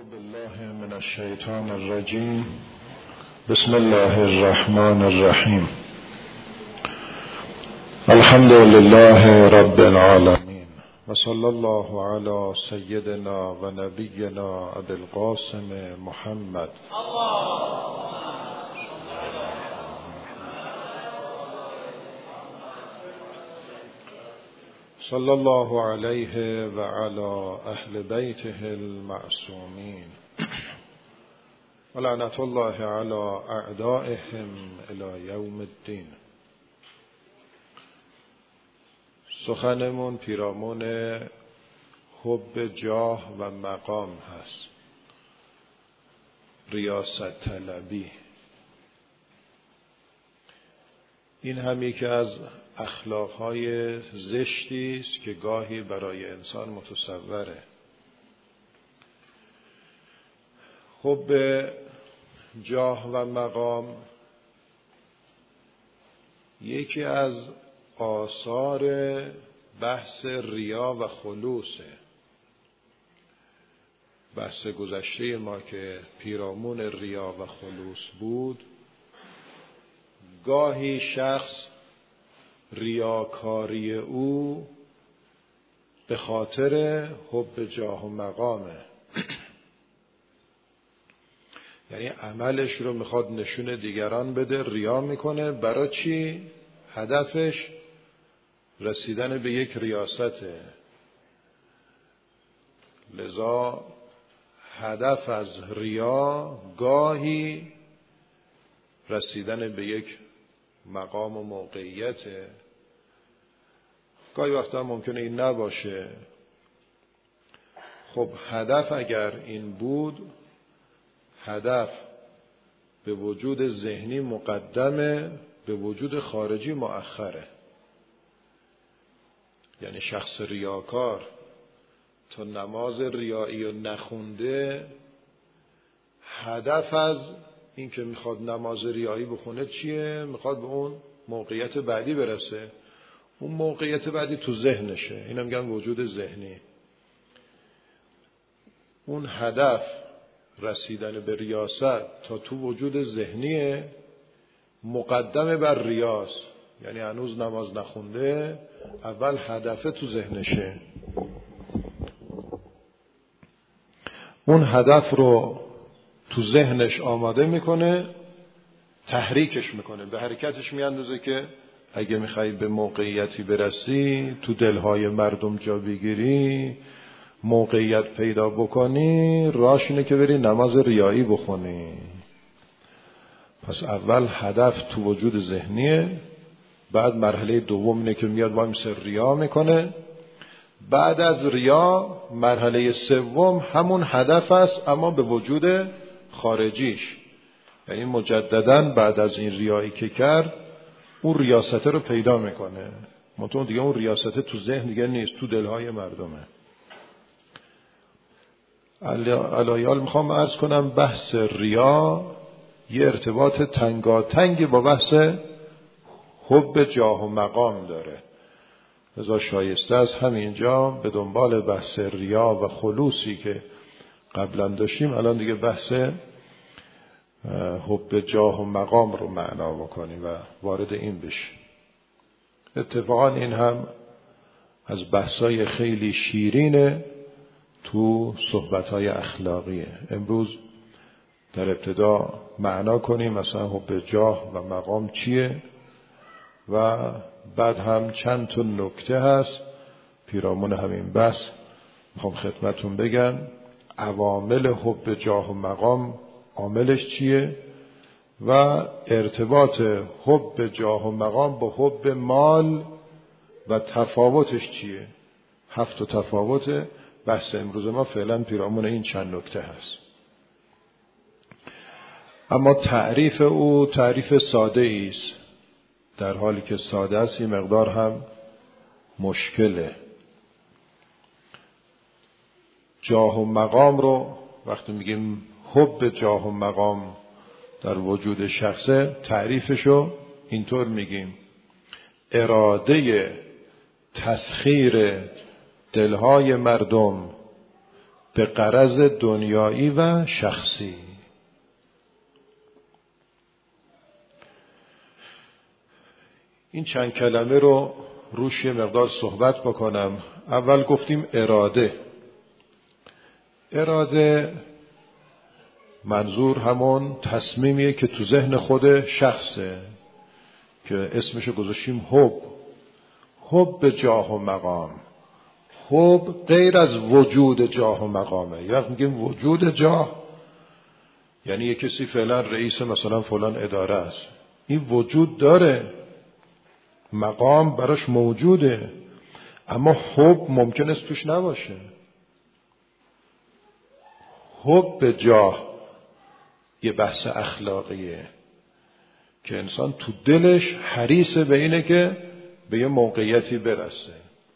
بالله من الشیطان الرجیم. بسم الله الرحمن الرحیم. الحمد لله رب العالمین و صلی الله علی سیدنا و نبینا ابی القاسم محمد صلی الله علیه و علی اهل بیته المعصومین و لعنت الله علی اعدائهم الی یوم الدین. سخنمون پیرامون حب جاه و مقام هست، ریاست طلبی. این هم یکی از اخلاقهای زشتی است که گاهی برای انسان متصوره. حب جاه و مقام یکی از آثار بحث ریا و خلوصه. بحث گذشته ما که پیرامون ریا و خلوص بود، گاهی شخص ریاکاری او به خاطر حب جاه و مقامه، یعنی عملش رو میخواد نشون دیگران بده، ریا میکنه. برای چی؟ هدفش رسیدن به یک ریاسته. لذا هدف از ریا گاهی رسیدن به یک مقام و موقعیته، گاهی وقتا ممکنه این نباشه. خب هدف اگر این بود، هدف به وجود ذهنی مقدمه، به وجود خارجی مؤخره. یعنی شخص ریاکار تا نماز ریایی رو نخونده، هدف از این که میخواد نماز ریایی بخونه چیه؟ میخواد به اون موقعیت بعدی برسه. اون موقعیت بعدی تو ذهنشه، اینا میگن وجود ذهنی. اون هدف رسیدن به ریاست تا تو وجود ذهنیه، مقدمه بر ریاست. یعنی هنوز نماز نخونده، اول هدف تو ذهنشه. اون هدف رو تو ذهنش آماده میکنه، تحریکش میکنه، به حرکتش میاندازه که اگه میخوای به موقعیتی برسی، تو دلهای مردم جا بگیری، موقعیت پیدا بکنی، راهش اینه که بری نماز ریایی بخونی. پس اول هدف تو وجود ذهنیه، بعد مرحله دوم اینه که میاد وایمسه ریا میکنه، بعد از ریا مرحله سوم همون هدف است اما به وجود خارجیش. یعنی مجددا بعد از این ریایی که کرد، اون ریاست رو پیدا میکنه. منتها دیگه اون ریاست تو ذهن دیگه نیست، تو دلهای مردمه. الایال میخوام عرض کنم بحث ریا یه ارتباط تنگاتنگی با بحث حب جاه و مقام داره. لذا شایسته از همینجا به دنبال بحث ریا و خلوصی که قبلا داشتیم، الان دیگه بحث حب جاه و مقام رو معنا بکنیم و وارد این بشیم. اتفاقا این هم از بحثای خیلی شیرینه تو صحبت‌های اخلاقیه. امروز در ابتدا معنا کنیم مثلا حب جاه و مقام چیه، و بعد هم چند تا نکته هست پیرامون همین بحث میخوام خدمتون بگم. عوامل حب جاه و مقام عاملش چیه و ارتباط حب جاه و مقام با حب مال و تفاوتش چیه. 7 تفاوت بحث امروز ما فعلا پیرامون این چند نکته هست. اما تعریف او تعریف ساده است، در حالی که ساده است این مقدار هم مشکله. جاه و مقام رو وقتی میگیم حب جاه و مقام در وجود شخصه، تعریفشو اینطور میگیم: اراده تسخیر دلهای مردم به غرض دنیایی و شخصی. این چند کلمه رو روش یه مقدار صحبت بکنم. اول گفتیم اراده. اراده منظور همون تصمیمیه که تو ذهن خود شخصه که اسمشو گذاشتیم حب به جاه و مقام. حب غیر از وجود جاه و مقامه. یا میگیم وجود جاه یعنی یه کسی فعلا رئیس مثلا فلان اداره است، این وجود داره، مقام براش موجوده، اما حب ممکن است توش نباشه. حب به جاه یه بحث اخلاقیه که انسان تو دلش حریصه به اینه که به یه موقعیتی برسه.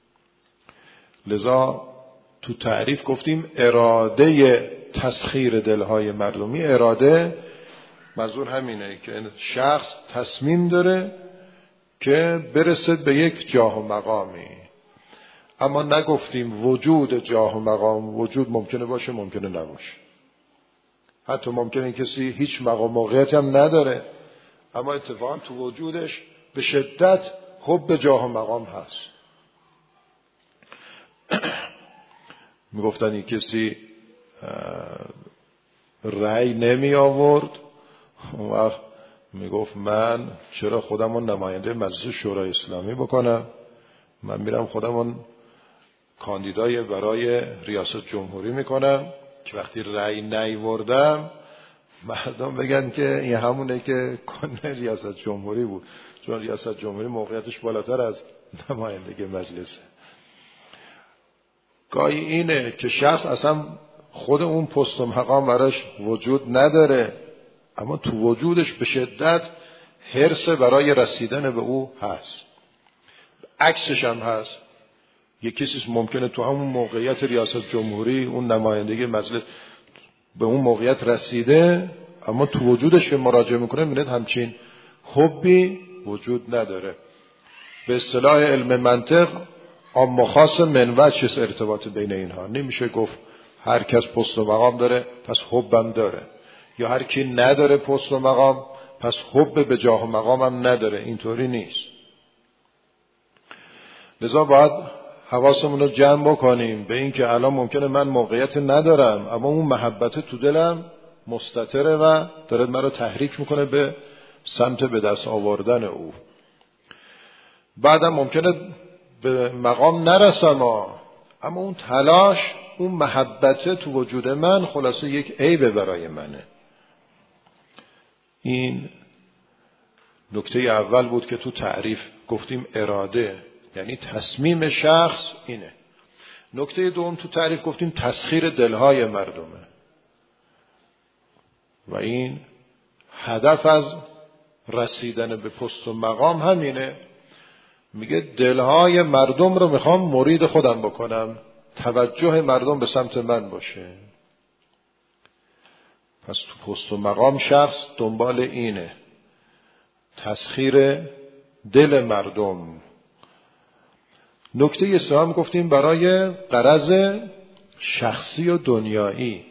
لذا تو تعریف گفتیم اراده تسخیر دلهای مردمی. اراده منظور همینه که شخص تصمیم داره که برسد به یک جاه و مقامی. اما نگفتیم وجود جاه و مقام. وجود ممکنه باشه ممکنه نباشه. حتی ممکنه کسی هیچ مقام موقعیتی هم نداره اما اتفاقا تو وجودش به شدت حب جاه و مقام هست. میگفتن این کسی رأی نمی آورد، اون وقت میگفت من چرا خودمو نماینده مجلس شورای اسلامی بکنم، من میرم خودمون کاندیدای برای ریاست جمهوری میکنم که وقتی رأی نیاوردم مردم بگن که این همونه که کنه ریاست جمهوری بود، چون ریاست جمهوری موقعیتش بالاتر از نمایندگی مجلسه. گاهی اینه که شخص اصلا خود اون پست و مقام براش وجود نداره اما تو وجودش به شدت حرص برای رسیدن به او هست. عکسش هم هست. یک کسی ممکنه تو همون موقعیت ریاست جمهوری اون نمایندگی مجلس به اون موقعیت رسیده اما تو وجودش که مراجعه میکنه میبینید همچین حبی وجود نداره. به اصطلاح علم منطق عام و خاص من وجه ارتباط بین اینها. نمیشه گفت هر کس پست و مقام داره پس حبم داره، یا هر کی نداره پست و مقام پس حب به جاه و مقامم نداره. اینطوری نیست. لذا باید حواسمون رو جمع بکنیم به این که الان ممکنه من موقعیت ندارم اما اون محبت تو دلم مستتره و داره من رو تحریک میکنه به سمت به دست آوردن او. بعدم ممکنه به مقام نرسم اما اون تلاش، اون محبت تو وجود من خلاصه یک عیب برای منه. این نکته اول بود که تو تعریف گفتیم اراده یعنی تصمیم شخص اینه. نکته دوم تو تعریف گفتیم تسخیر دلهای مردمه و این هدف از رسیدن به پست و مقام همینه. میگه دلهای مردم رو میخوام مرید خودم بکنم، توجه مردم به سمت من باشه. پس تو پست و مقام شخص دنبال اینه، تسخیر دل مردم. نکته سوم گفتیم برای غرض شخصی و دنیایی.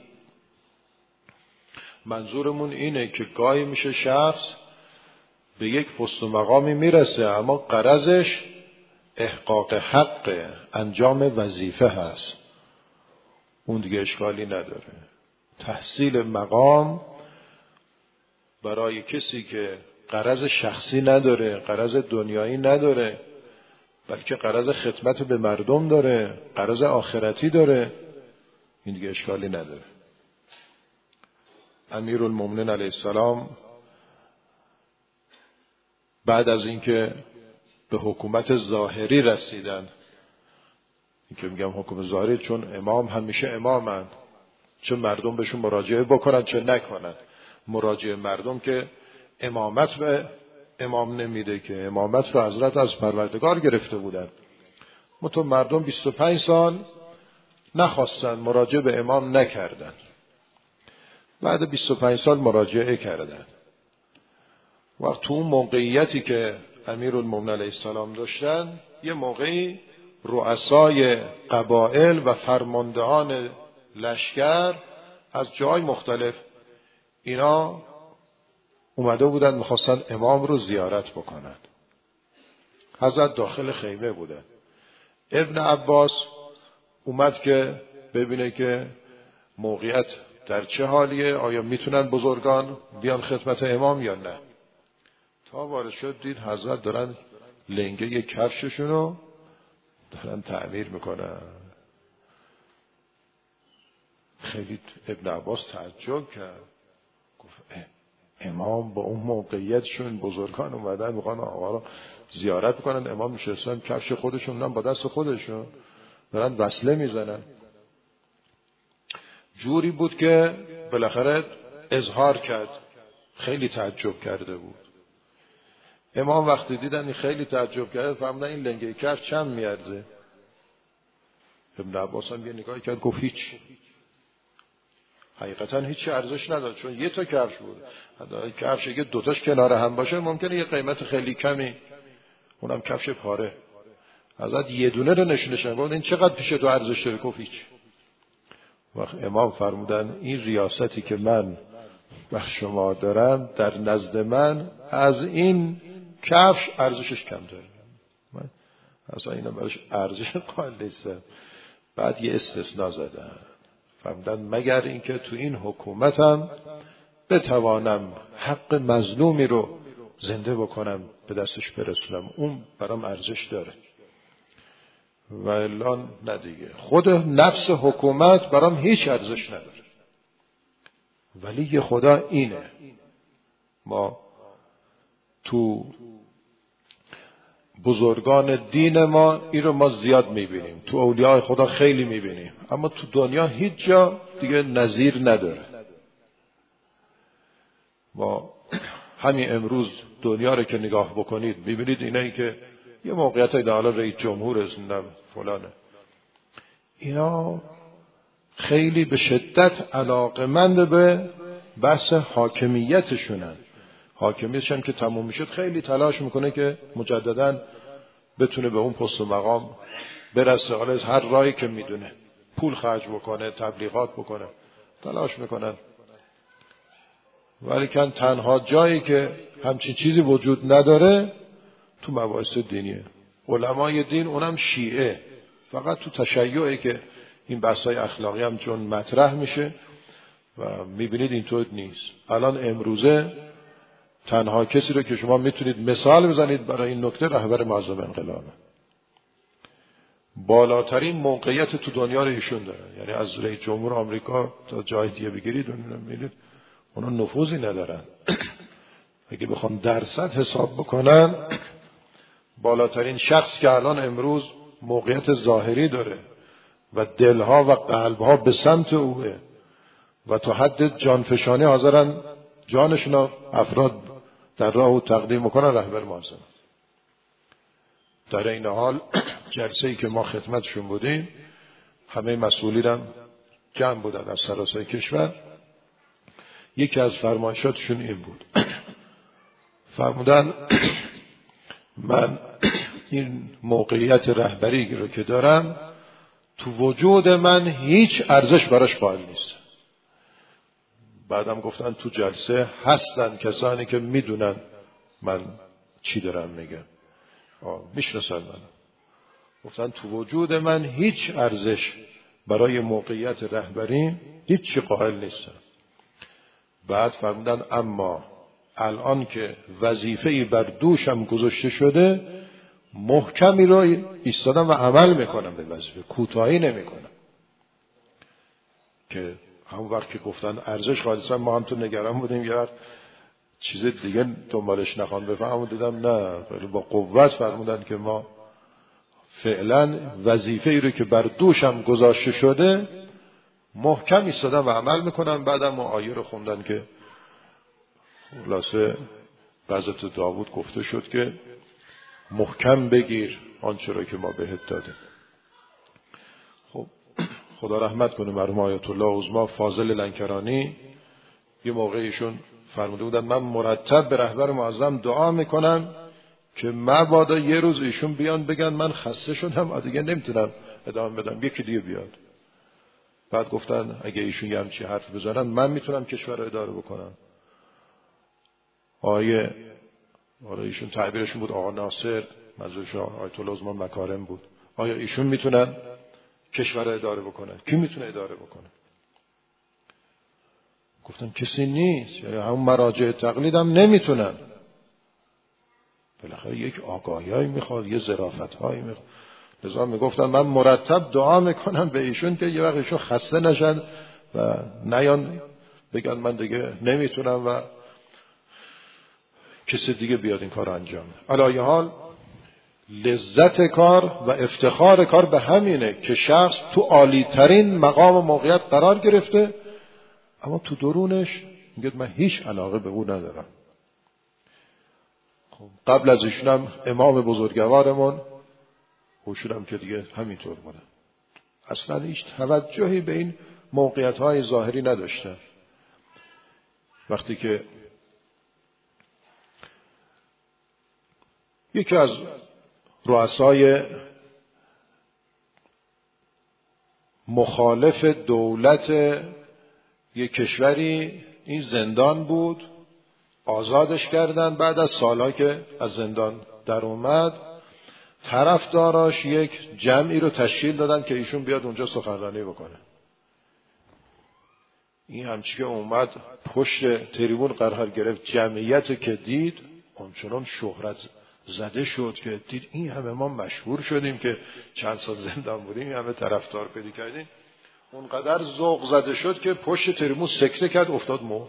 منظورمون اینه که گاهی میشه شخص به یک پست و مقامی میرسه اما غرضش احقاق حق، انجام وظیفه هست، اون دیگه اشکالی نداره. تحصیل مقام برای کسی که غرض شخصی نداره، غرض دنیایی نداره، بلکه غرض خدمت به مردم داره، غرض آخرتی داره، این دیگه اشکالی نداره. امیرالمومنین علیه السلام بعد از اینکه به حکومت ظاهری رسیدن، این که میگم حکومت ظاهری چون امام همیشه امامن، چه مردم بهشون مراجعه بکنن چه نکنن. مراجعه مردم که امامت به امام نمیده که امامت رو حضرت از پروردگار گرفته بودن. مطمئن مردم 25 سال نخواستن، مراجعه به امام نکردن. بعد 25 سال مراجعه کردن. وقت تو اون موقعیتی که امیرالمومنین علیه السلام داشتن، یه موقعی رؤسای قبایل و فرماندهان لشکر از جای مختلف اینا اومده بودن میخواستن امام رو زیارت بکنن. حضرت داخل خیمه بودن. ابن عباس اومد که ببینه که موقعیت در چه حالیه، آیا میتونن بزرگان بیان خدمت امام یا نه. تا وارد شد دید حضرت دارن لنگه کفششون رو دارن تعمیر میکنن. خیلی ابن عباس تعجب کرد، گفت امام با اون موقعیتشون بزرگان اومدن میخوان آقا رو زیارت کنن، امام نشستن کفش خودشون هم با دست خودشون دارن وصله میزنن. جوری بود که بالاخره اظهار کرد، خیلی تعجب کرده بود. امام وقتی دیدن این خیلی تعجب کرد فهمیدن این لنگه کفش چند میارزه. ابن عباس هم یه نگاهی کرد گفت هیچ. حقیقتا هیچ ارزش نداره، چون یه تا کفش بود. کفش اگه دوتاش کنار هم باشه ممکنه یه قیمت خیلی کمی، اونم کفش پاره. حضرت یه دونه رو نشونشن گفت این چقدر پیش تو ارزش داره؟ گفت هیچ. وقت امام فرمودن این ریاستی که من بر شما دارم در نزد من از این کفش ارزشش کم داره، من اصلا اینا براش ارزش قائل نیستم. بعد یه استثناء زدن، فرمودن مگر اینکه تو این حکومتم بتوانم حق مظلومی رو زنده بکنم به دستش برسونم، اون برام ارزش داره. و الا نه دیگه، خود نفس حکومت برام هیچ ارزش نداره. ولی خدا اینه. ما تو بزرگان دین ما این رو ما زیاد میبینیم، تو اولیاء خدا خیلی میبینیم، اما تو دنیا هیچ جا دیگه نظیر نداره. ما همین امروز دنیا رو که نگاه بکنید میبینید اینایی که یه موقعیت های حالا رئیس جمهور هستن فلانه، اینا خیلی به شدت علاقمند به بحث حاکمیتشونن. حاکمیتش هم که تموم میشد خیلی تلاش میکنه که مجددا بتونه به اون پست و مقام برسه، حالا از هر راهی که میدونه، پول خرج بکنه، تبلیغات بکنه، تلاش میکنن. ولی کن تنها جایی که همچین چیزی وجود نداره تو مباحث دینیه. علمای دین اونم شیعه، فقط تو تشیعه که این بحثای اخلاقی هم چون مطرح میشه و میبینید اینطور نیست. الان امروزه تنها کسی رو که شما میتونید مثال بزنید برای این نکته رهبر معظم انقلابه. بالاترین موقعیت تو دنیا رو ایشون داره، یعنی از رئیس جمهور آمریکا تا جای دیگه بگیرید میبینید اونا نفوذی ندارن. اگه بخوام درصد حساب بکنن بالاترین شخص که الان امروز موقعیت ظاهری داره و دلها و قلبها به سمت اوه و تا حد جانفشانی حاضرن جانشون افراد در راه او تقدیم میکنن، رهبر معظم. در این حال جلسه‌ای که ما خدمتشون بودیم همه مسئولین هم جمع بودن از سراسر کشور. یکی از فرمایشاتشون این بود، فرمودن من این موقعیت رهبری رو که دارم تو وجود من هیچ ارزش براش قائل نیست. بعدم گفتن تو جلسه هستن کسانی که میدونن من چی دارم میگم، میشناسن من. گفتن تو وجود من هیچ ارزش برای موقعیت رهبری هیچ چی قائل نیستم. بعد فرمودن اما الان که وظیفه‌ای بر دوشم گذاشته شده محکمی رو ایستادم و عمل میکنم به وظیفه، کوتاهی نمیکنم. که همون وقت که گفتن ارزش قائل، ما هم تو نگران بودیم یا چیز دیگه دنبالش نخوان بفهمم، دیدم نه، ولی با قوت فرمودن که ما فعلا وظیفه‌ای رو که بر دوشم گذاشته شده محکم ایستادم و عمل میکنم. بعدم آیه رو خوندن که خلاصه حضرت داوود گفته شد که محکم بگیر آنچه رو که ما بهت دادیم. خب خدا رحمت کنه مرحوم آیت الله عظما فاضل لنکرانی، یه موقعیشون فرموده بودن من مرتب به رهبر معظم دعا میکنم که مبادا یه روز ایشون بیان بگن من خسته شدم دیگه نمیتونم ادامه بدم، یکی دیگه بیاد. بعد گفتن اگه ایشون یه همچی حرف بزنن من میتونم کشور رو اداره بکنم. آره ایشون تعبیرشون بود آقا ناصر، منظورش آیت الله عظما مکارم بود. آیا ایشون میتونن کشور رو اداره بکنن؟ کی میتونه اداره بکنه؟ گفتم کسی نیست، یعنی همون مراجع تقلید هم نمیتونن. بالاخره یک آگاهی میخواد، یه ظرافت‌هایی میخواد. لذا میگفتن من مرتب دعا میکنم به ایشون که یه وقت ایشون خسته نشن و نیان بگن من دیگه نمیتونم و کسی دیگه بیاد این کار انجام بده. علی حال لذت کار و افتخار کار به همینه که شخص تو عالی ترین مقام و موقعیت قرار گرفته، اما تو درونش میگه من هیچ علاقه به اون ندارم. خب قبل از ایشونم امام بزرگوارمون خودشونم که دیگه همینطور بودن، اصلا هیچ توجهی به این موقعیت‌های ظاهری نداشتن. وقتی که یکی از رؤسای مخالف دولت یک کشوری این زندان بود، آزادش کردن، بعد از سالها که از زندان در اومد طرفداراش یک جمعی رو تشکیل دادن که ایشون بیاد اونجا سخنرانی بکنه. این همچی که اومد پشت تریبون قرار گرفت، جمعیت که دید اونچنان شهرت زده شد که دید این همه ما مشهور شدیم که چند سال زندان بودیم، این همه طرفدار پیدا کردیم. اونقدر ذوق زده شد که پشت تریبون سکته کرد، افتاد مرد.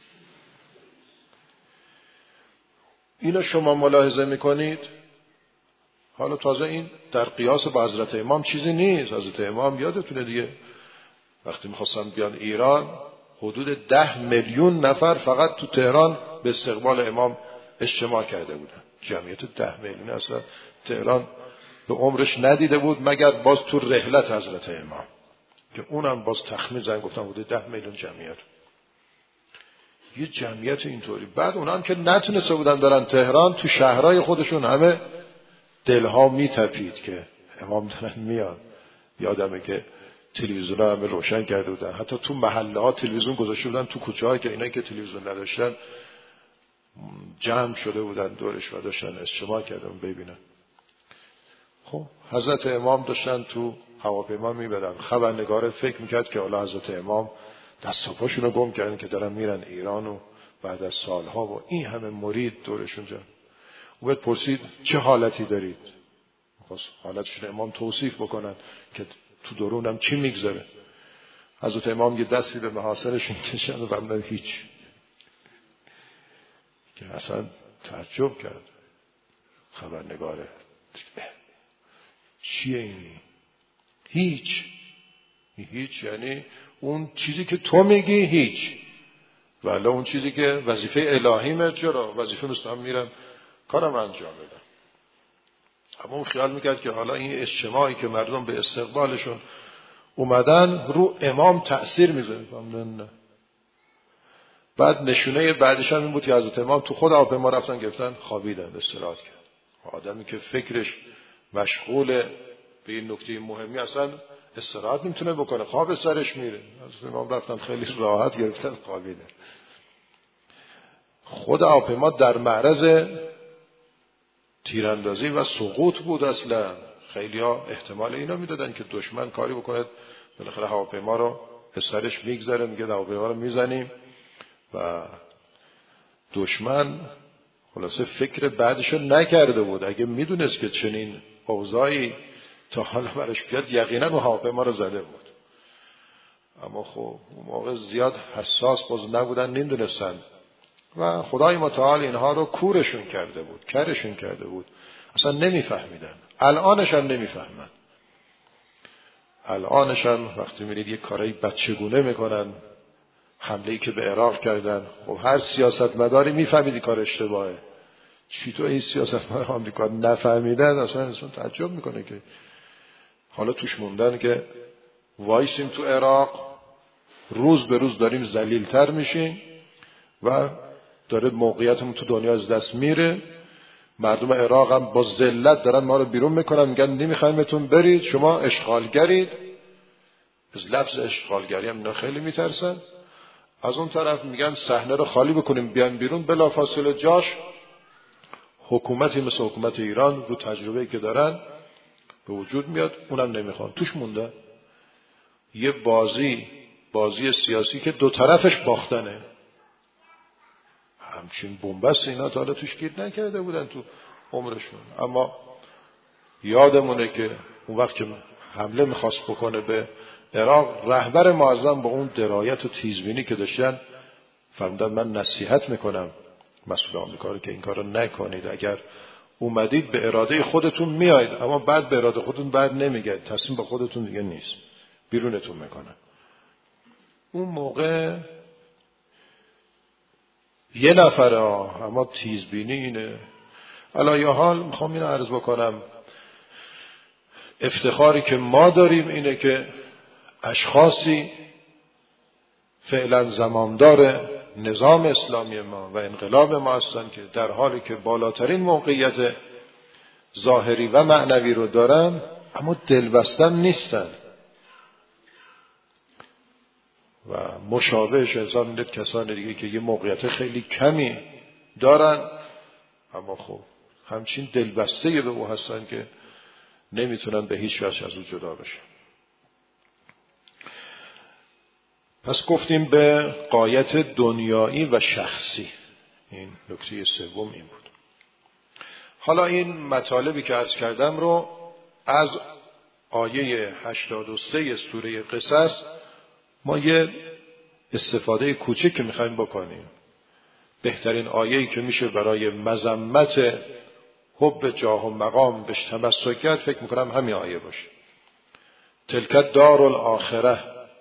اینو شما ملاحظه میکنید. حالا تازه این در قیاس با حضرت امام چیزی نیست. حضرت امام یادتونه دیگه وقتی میخواستن بیان ایران حدود 10 میلیون نفر فقط تو تهران به استقبال امام اجتماع کرده بودن. جمعیت 10 میلیون اصلا تهران به عمرش ندیده بود مگر باز تو رحلت حضرت امام که اونم باز تخمین زدن گفتن حدود 10 میلیون جمعیت. یه جمعیت اینطوری. بعد اونام که نتونسته بودن برن تهران، تو شهرهای خودشون همه دلها میتپید که امام دارن میان. یادمه که تلویزیون ها همه روشن کرده بودن، حتی تو محله ها تلویزیون گذاشته بودن، تو کوچه ها که اینا که تلویزیون نداشتن جمع شده بودن دورش و داشتن اجتماع کردن ببینن. خب حضرت امام داشتن تو هواپیما میبرن. خبرنگار فکر میکرد که حالا حضرت امام دست و پاشون رو گم کردن که دارن میرن ایران و بعد از سالها و این همه مرید دورشون جمع. او باید پرسید چه حالتی دارید؟ حالتشون امام توصیف بکنن که تو درونم چی میگذره. حضرت امام یه دستی به محاصرشون کشن و فرمودن هیچ. که اصلا تعجب کرد خبرنگاره، چیه این؟ هیچ یعنی اون چیزی که تو میگی هیچ، ولی اون چیزی که وظیفه الهیمه چرا؟ وظیفه مستقیم میرم کارم انجام بدم. اما اون خیال میکرد که حالا این اجتماعی که مردم به استقبالشون اومدن رو امام تأثیر میذاره. نه. بعد نشونه بعدش هم این بود که حضرت امام تو خود هواپیما رفتن گرفتن خوابیدن، استراحت کرد. آدمی که فکرش مشغول به این نکته مهمی اصلا استراحت نمیتونه بکنه، خواب سرش میره. حضرت امام رفتن خیلی راحت گرفتن خوابیدن. خود هواپیما در معرض تیراندازی و سقوط بود. اصلا خیلی ها احتمال اینا میدادن که دشمن کاری بکنه بالاخره هواپیما رو از سرش میگذاره، میگه هواپیما رو میزنیم و دشمن خلاصه فکر بعدشو نکرده بود. اگه میدونست که چنین اوضاعی تا حالا برش بیاد یقینا اون هواپیما رو زده بود. اما خب اون موقع زیاد حساس باز نبودن، نمیدونستن و خدای متعال اینها رو کورشون کرده بود، کرشون کرده بود، اصلا نمیفهمیدن. الانش هم نمیفهمن. الانش هم وقتی میرید یک کارایی بچگونه میکنن، حمله‌ای که به عراق کردن، خب هر سیاستمداری میفهمیدی کار اشتباهه. چطور این سیاستمدار آمریکا نفهمیدن؟ اصلا تعجب میکنه که حالا توش موندن که وایسیم تو عراق، روز به روز داریم ذلیل‌تر میشیم و داره موقعیتمون تو دنیا از دست میره. مردم عراق هم با ذلت دارن ما رو بیرون میکنن، میگن نمیخوایمتون برید، شما اشغالگرید. از لفظ اشغالگری هم اینا خیلی میترسن. از اون طرف میگن صحنه رو خالی بکنیم بیان بیرون، بلافاصله جاش حکومتی مثل حکومت ایران رو تجربه‌ای که دارن به وجود میاد، اونم نمیخوان. توش مونده یه بازی سیاسی که دو طرفش باختنه. همچین بنبست اینا تا حالا توش گیر نکرده بودن تو عمرشون. اما یادمونه که اون وقت که حمله میخواست بکنه به عراق، رهبر معظم با اون درایت و تیزبینی که داشتن فرمودن من نصیحت میکنم مسئول آمریکا رو که این کارو نکنید، اگر اومدید به اراده خودتون میایید اما بعد به اراده خودتون بعد نمیگید، تصمیم به خودتون دیگه نیست، بیرونتون میکنن. اون موقع یه نفره اما تیزبینی اینه. علی حال میخوام اینو عرض بکنم، افتخاری که ما داریم اینه که اشخاصی فعلا زمامدار نظام اسلامی ما و انقلاب ما هستن که در حالی که بالاترین موقعیت ظاهری و معنوی رو دارن اما دلبستن نیستن و مشابهش انسان میدید کسان دیگه که یه موقعیت خیلی کمی دارن اما خب همچین دلبسته به او هستن که نمیتونن به هیچ وجه از او جدا بشن. پس گفتیم به غایت دنیایی و شخصی. این نکته سوم این بود. حالا این مطالبی که عرض کردم رو از آیه 83 سوره قصص ما یه استفاده کوچک که میخوایم بکنیم. بهترین آیه‌ای که میشه برای مذمت حب جاه و مقام بهش تمسک کرد فکر میکنم همین آیه باشه. تلک الدار الاخره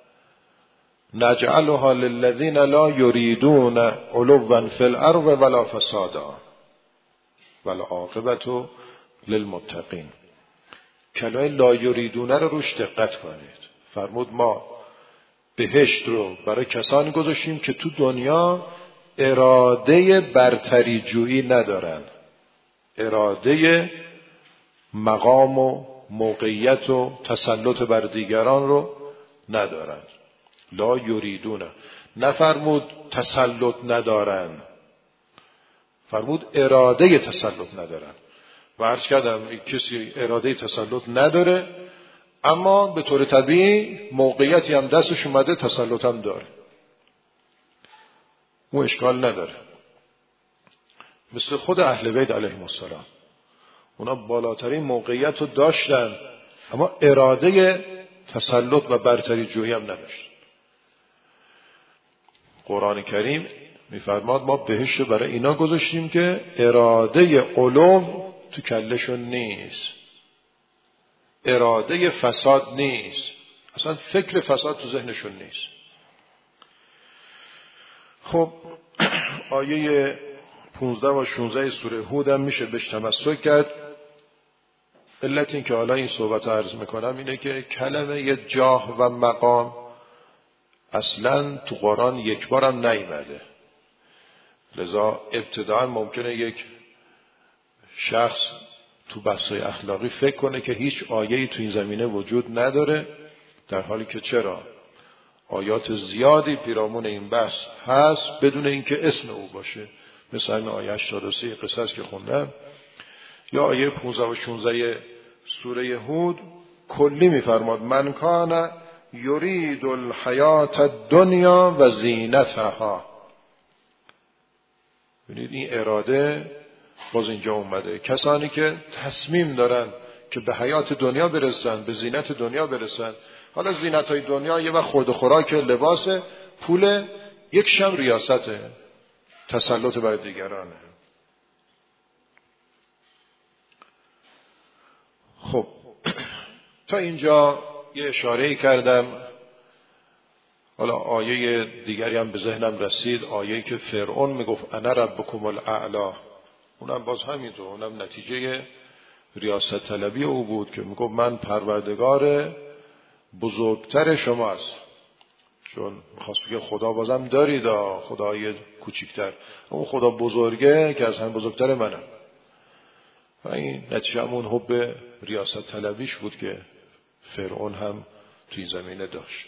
نجعلها للذین لا یریدون علوا فی الارض ولا فسادا والعاقبة للمتقین. کلمه لا یریدون رو روش دقت کنید. فرمود ما بهشت رو برای کسانی گذاشتیم که تو دنیا اراده برتری جویی ندارن، اراده مقام و موقعیت و تسلط بر دیگران رو ندارن. لا یریدون، نفرمود تسلط ندارن، فرمود اراده تسلط ندارن. و عرض کردم کسی اراده تسلط نداره اما به طور طبیعی موقعیتی هم دستش اومده، تسلط هم داره، اون اشکال نداره. مثل خود اهل بیت علیهم السلام، اونا بالاترین موقعیت رو داشتن اما اراده تسلط و برتری جویی هم نداشتن. قرآن کریم میفرماد ما بهشت برای اینا گذاشتیم که اراده علو تو کلشون نیست، اراده فساد نیست، اصلا فکر فساد تو ذهنشون نیست. خب آیه 15 و 16 سوره هود هم میشه بهش تمسک کرد. علت این که حالا این صحبت عرض میکنم اینه که کلمه جاه و مقام اصلا تو قرآن یک بارم نیامده، لذا ابتداء ممکنه یک شخص تو بحث‌های اخلاقی فکر کنه که هیچ آیه‌ای تو این زمینه وجود نداره، در حالی که چرا آیات زیادی پیرامون این بحث هست بدون اینکه اسم او باشه، مثل این آیه 83 قصص که خوندم یا آیه 15 و 16 سوره هود کلی میفرماد من کان یرید الحیات الدنیا و زینتها. ببینید این اراده باز اینجا اومده، کسانی که تصمیم دارن که به حیات دنیا برسن، به زینت دنیا برسن. حالا زینت های دنیا یه وقت خورد و خوراک، لباس، پول، یک شم ریاسته، تسلط بر دیگرانه. خب تا اینجا یه اشاره‌ای کردم. حالا آیه دیگری هم به ذهنم رسید، آیه‌ای که فرعون میگفت انا ربکم الاعلی، اونم باز همینطور، اونم نتیجه ریاست طلبی او بود که میگفت من پروردگار بزرگتر شماست. چون میخواست بگه خدا بازم دارید، خدای کوچیکتر، اون خدا بزرگه که از هم بزرگتر منم. و این نتیجه همون حب ریاست طلبیش بود که فرعون هم تو این زمینه داشت.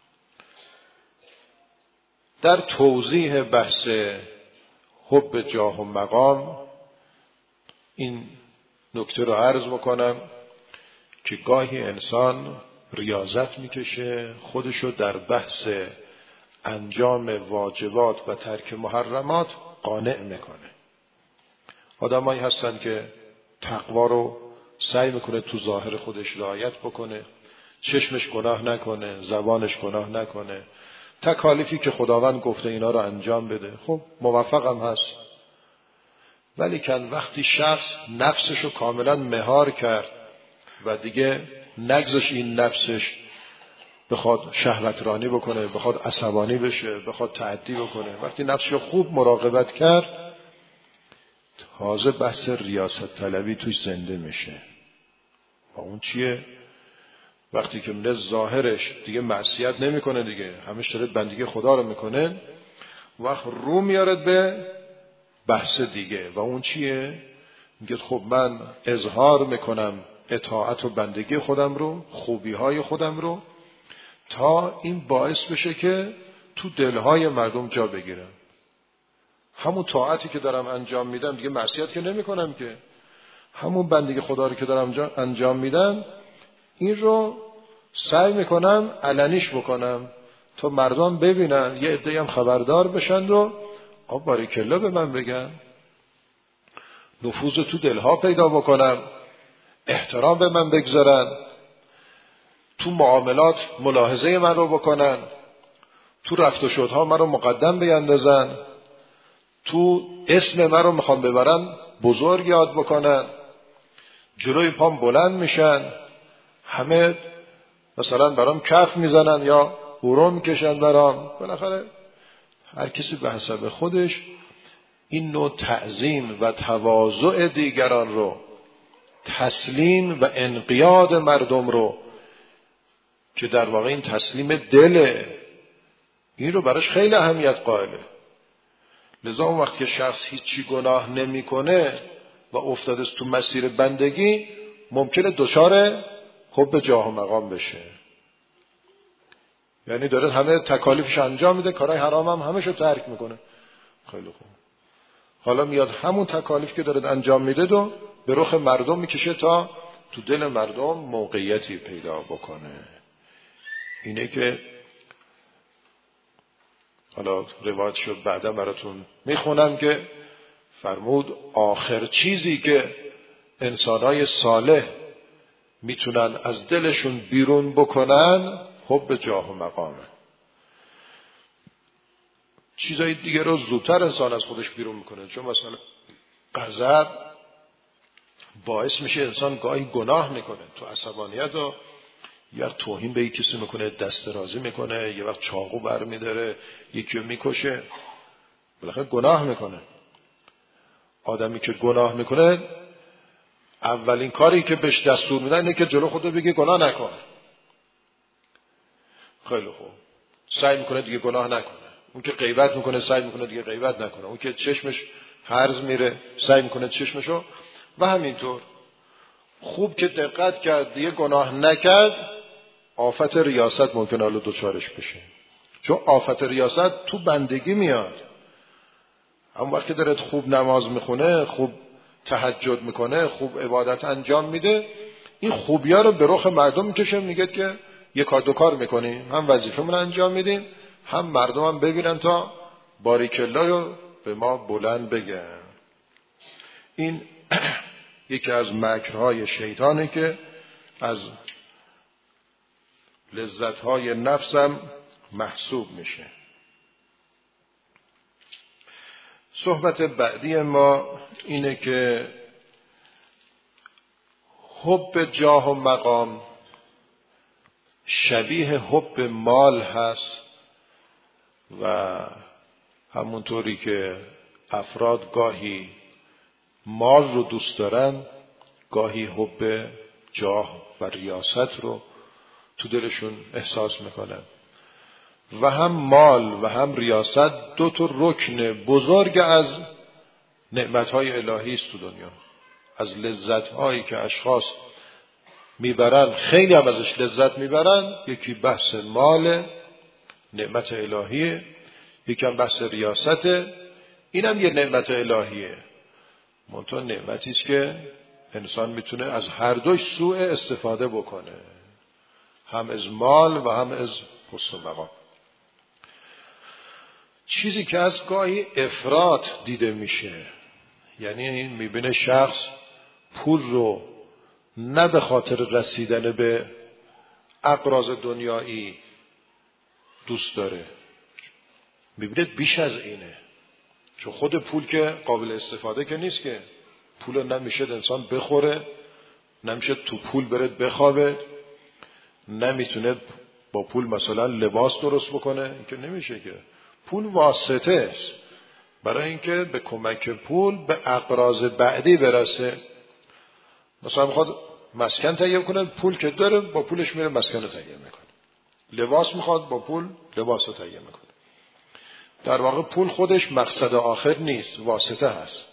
در توضیح بحث حب جاه و مقام این نکته رو عرض بکنم که گاهی انسان ریاضت میکشه خودشو در بحث انجام واجبات و ترک محرمات قانع میکنه. آدمایی هستن که تقوا رو سعی میکنه تو ظاهر خودش رعایت بکنه، چشمش گناه نکنه، زبانش گناه نکنه، تکالیفی که خداوند گفته اینا رو انجام بده. خب موفقم هست. ولی کن وقتی شخص نفسش رو کاملا مهار کرد و دیگه نگذاش این نفسش بخواد شهوترانی بکنه، بخواد عصبانی بشه، بخواد تعدی بکنه، وقتی نفسش رو خوب مراقبت کرد، تازه بحث ریاست طلبی توش زنده میشه. و اون چیه؟ وقتی که من ظاهرش دیگه معصیت نمیکنه، دیگه همش داره بندگی خدا رو میکنه، وقت رو میارد به بحث دیگه. و اون چیه؟ میگه خب من اظهار میکنم اطاعت و بندگی خودم رو، خوبی های خودم رو، تا این باعث بشه که تو دلهای مردم جا بگیرم. همون طاعتی که دارم انجام میدم دیگه معصیت که نمی کنم، که همون بندگی خدا رو که دارم انجام میدم این رو سعی میکنم علنیش بکنم تا مردم ببینن، یه عده‌ای هم خبردار بشن و باریکلا به من بگن، نفوذ تو دلها پیدا بکنم، احترام به من بگذارن، تو معاملات ملاحظه من رو بکنن، تو رفت و شدها من رو مقدم بیندازن، تو اسم من رو میخوان ببرن بزرگ یاد بکنن، جلوی پام بلند میشن، همه مثلا برام کف میزنن یا هورو میکشن برام. بالاخره هر کسی به حسب خودش این نوع تعظیم و تواضع دیگران رو، تسلیم و انقیاد مردم رو که در واقع این تسلیم دله، این رو براش خیلی اهمیت قائله. لذا اون وقت که شخص هیچی گناه نمیکنه و افتاده تو مسیر بندگی، ممکنه دچار حب جاه و مقام بشه. یعنی داره همه تکالیفش انجام میده، کارهای حرام هم همشو ترک میکنه. خیلی خوب. حالا میاد همون تکالیف که داره انجام میده و به رخ مردم میکشه تا تو دل مردم موقعیتی پیدا بکنه. اینه که حالا روایت شد بعدا براتون میخونم که فرمود آخر چیزی که انسانای صالح میتونن از دلشون بیرون بکنن حب جاه و مقامه. چیزای دیگه رو زودتر انسان از خودش بیرون میکنه، چون مثلا غضب باعث میشه انسان گاهی گناه میکنه، تو عصبانیت و یه وقت توهین به یکی کسی میکنه، دست درازی میکنه، یه وقت چاقو برمیداره یکی رو میکشه، بالاخره گناه میکنه. آدمی که گناه میکنه اولین کاری که بهش دستور میدن اینه که جلو خودو بگه گناه نکن. خیلی خوب، سعی میکنه دیگه گناه نکنه. اون که غیبت میکنه سعی میکنه دیگه غیبت نکنه. اون که چشمش هرز میره سعی میکنه چشمشو، و همینطور. خوب که دقت کرد دیگه گناه نکرد، آفت ریاست ممکنه حالا دوچارش بشه. چون آفت ریاست تو بندگی میاد. اما وقتی داره خوب نماز میخونه، خوب تهجد میکنه، خوب عبادت انجام میده، این خوبیا رو به رخ مردم میکشه، میگه که یک کار دو کار میکنیم، هم وظیفه‌مون انجام میدیم، هم مردم هم ببینن تا باریکلا رو به ما بلند بگن. این یکی از مکرهای شیطانه که از لذتهای نفسم محسوب میشه. صحبت بعدی ما اینه که حب جاه و مقام شبیه حب مال هست و همونطوری که افراد گاهی مال رو دوست دارن، گاهی حب جاه و ریاست رو تو دلشون احساس میکنن. و هم مال و هم ریاست دو تا رکن بزرگ از نعمتهای الهی است تو دنیا، از لذتهایی که اشخاص میبرن، خیلی هم ازش لذت میبرن. یکی بحث مال، نعمت الهیه، یکی هم بحث ریاسته، اینم یه نعمت الهیه. منتها نعمتی است که انسان میتونه از هر دوش سوء استفاده بکنه، هم از مال و هم از حسن مقام. چیزی که از گاهی افراط دیده میشه، یعنی میبینه شخص پول رو نه به خاطر رسیدن به اغراض دنیایی دوست داره، میبینه بیش از اینه. چون خود پول که قابل استفاده که نیست، که پول رو نمیشه انسان بخوره، نمیشه تو پول بره بخوابه، نمیتونه با پول مثلا لباس درست بکنه، این که نمیشه. که پول واسطه است برای اینکه به کمک پول به اغراض بعدی برسه. مثلا میخواد مسکن تهیه کنه، پول که داره با پولش میره مسکن رو تهیه میکنه. لباس میخواد، با پول لباس رو تهیه میکنه. در واقع پول خودش مقصد آخر نیست، واسطه هست.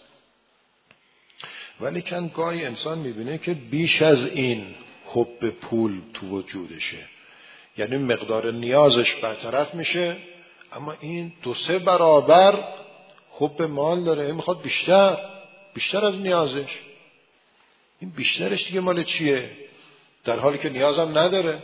ولی کن گاهی انسان میبینه که بیش از این حب پول تو وجودشه، یعنی مقدار نیازش برطرف میشه، اما این 2-3 برابر حب مال داره، این میخواد بیشتر از نیازش. این بیشترش دیگه مال چیه؟ در حالی که نیازم نداره.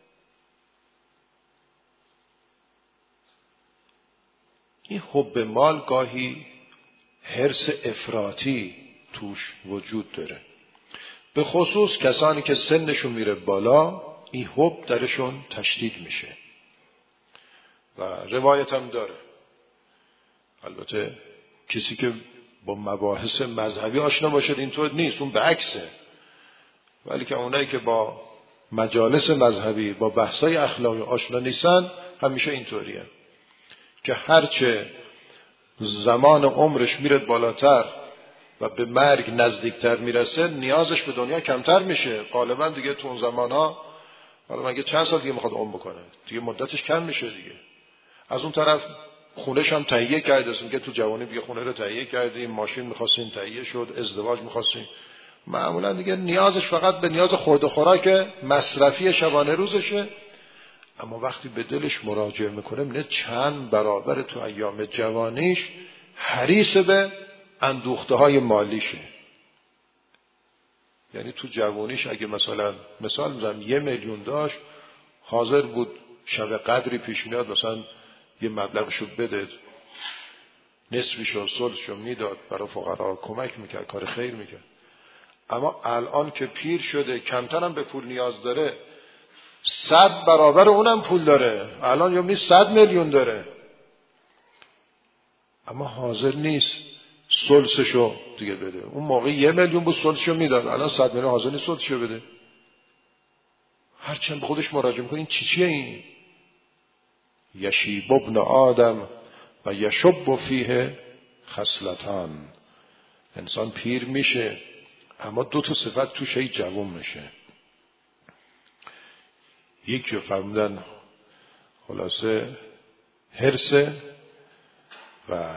این حب مال گاهی حرص افراطی توش وجود داره، به خصوص کسانی که سنشون میره بالا، این حب درشون تشدید میشه. و روایت هم داره، البته کسی که با مباحث مذهبی آشنا باشه اینطور نیست، اون به عکسه. ولی که اونایی که با مجالس مذهبی، با بحثای اخلاقی آشنا نیستن، همیشه اینطوریه که هرچه زمان عمرش میره بالاتر و به مرگ نزدیکتر میرسه، نیازش به دنیا کمتر میشه. غالبا دیگه تو اون زمانها، حالا مگه چند سال دیگه میخواد عمر بکنه، دیگه مدتش کم میشه دیگه. از اون طرف خونه‌ش هم تهیه کرده، که تو جوانی دیگه خونه رو تهیه کردیم، ماشین می‌خواستیم تهیه شد، ازدواج می‌خواستیم، معمولا دیگه نیازش فقط به نیاز خورد و خوراک مصرفی شبانه روزشه. اما وقتی به دلش مراجعه میکنه، می‌بینه چند برابر تو ایام جوانیش حریص به اندوخته‌های مالیشه. یعنی تو جوانیش اگه مثلا مثال میزنم 1 میلیون داشت، حاضر بود شب قدری پیش میاد مثلا یه مبلغشو بده، نصفشو ثلثشو میداد، برای فقرا کمک میکرد، کار خیر میکرد. اما الان که پیر شده، کمتر هم به پول نیاز داره، 100 برابر اونم پول داره، الان یوم نیست 100 میلیون داره، اما حاضر نیست ثلثشو دیگه بده. اون موقع 1 میلیون بود ثلثشو میداد، الان 100 میلیون حاضر نیست ثلثشو بده. هرچند به خودش مراجعه میکنه، این چیه این؟ یشیب ابن آدم و یشب فیه خصلتان. انسان پیر میشه اما 2 صفت توش هی جوان میشه. یکی رو فرمودن خلاصه حرصه و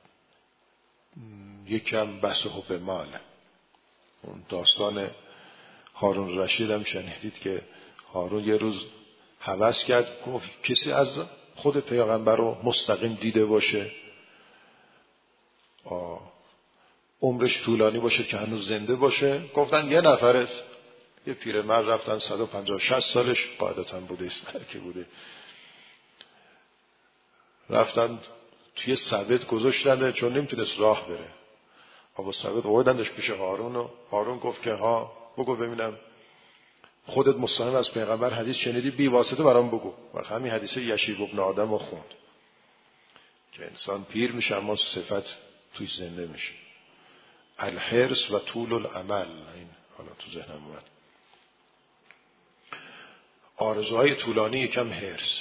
یکی هم بحث حب ماله. اون داستان هارون رشید هم شنیدید که هارون یه روز هوس کرد، گفت کسی از خود پیغمبر رو مستقیم دیده باشه، عمرش طولانی باشه که هنوز زنده باشه. گفتن 1 نفر است. یه پیرمرد رفتن 150-60 سالش، قاعدتا بوده که بوده، رفتن توی ثبت گذاشتن چون نمیتونست راه بره. آبا ثبت آوردنش پیش هارون و هارون گفت که بگو ببینم خودت مستقیم از پیغمبر حدیث شنیدی، بی واسطه برام بگو. و همین حدیث یشیب ابن آدم رو خوند که انسان پیر میشه اما صفت توی زنده میشه. الحرص و طول الامل، این حالا تو ذهنم اومد. آرزوهای طولانی، یکم حرص.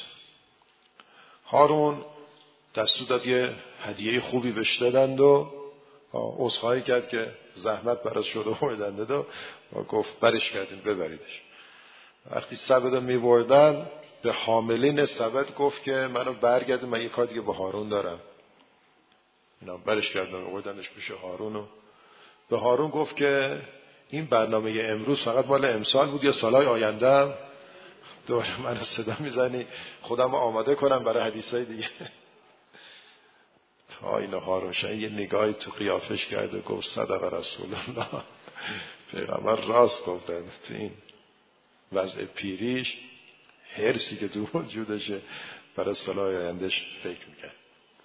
هارون دستور داد یه هدیه خوبی بهش دادند و عذرخواهی کرد که زحمت براش شده اومدند و گفت برش کردین ببریدش. وقتی سبد رو میبردن به حاملین سبد گفت که منو برگردن، من یه کار دیگه با هارون دارم. اینا برش کردن اومدنش پیش هارون و به هارون گفت که این برنامه امروز فقط مال امسال بود یا سالهای آینده؟ دوباره من صدا میزنی خودم آماده کنم برای حدیثای دیگه. تا اینها روشن یه نگاهی تو قیافش کرد و گفت صدق رسول الله، پیغمبر راست گفتن. تو این وضع پیریش حرصی که تو وجودشه برای سالهای آیندهش فکر میکرد.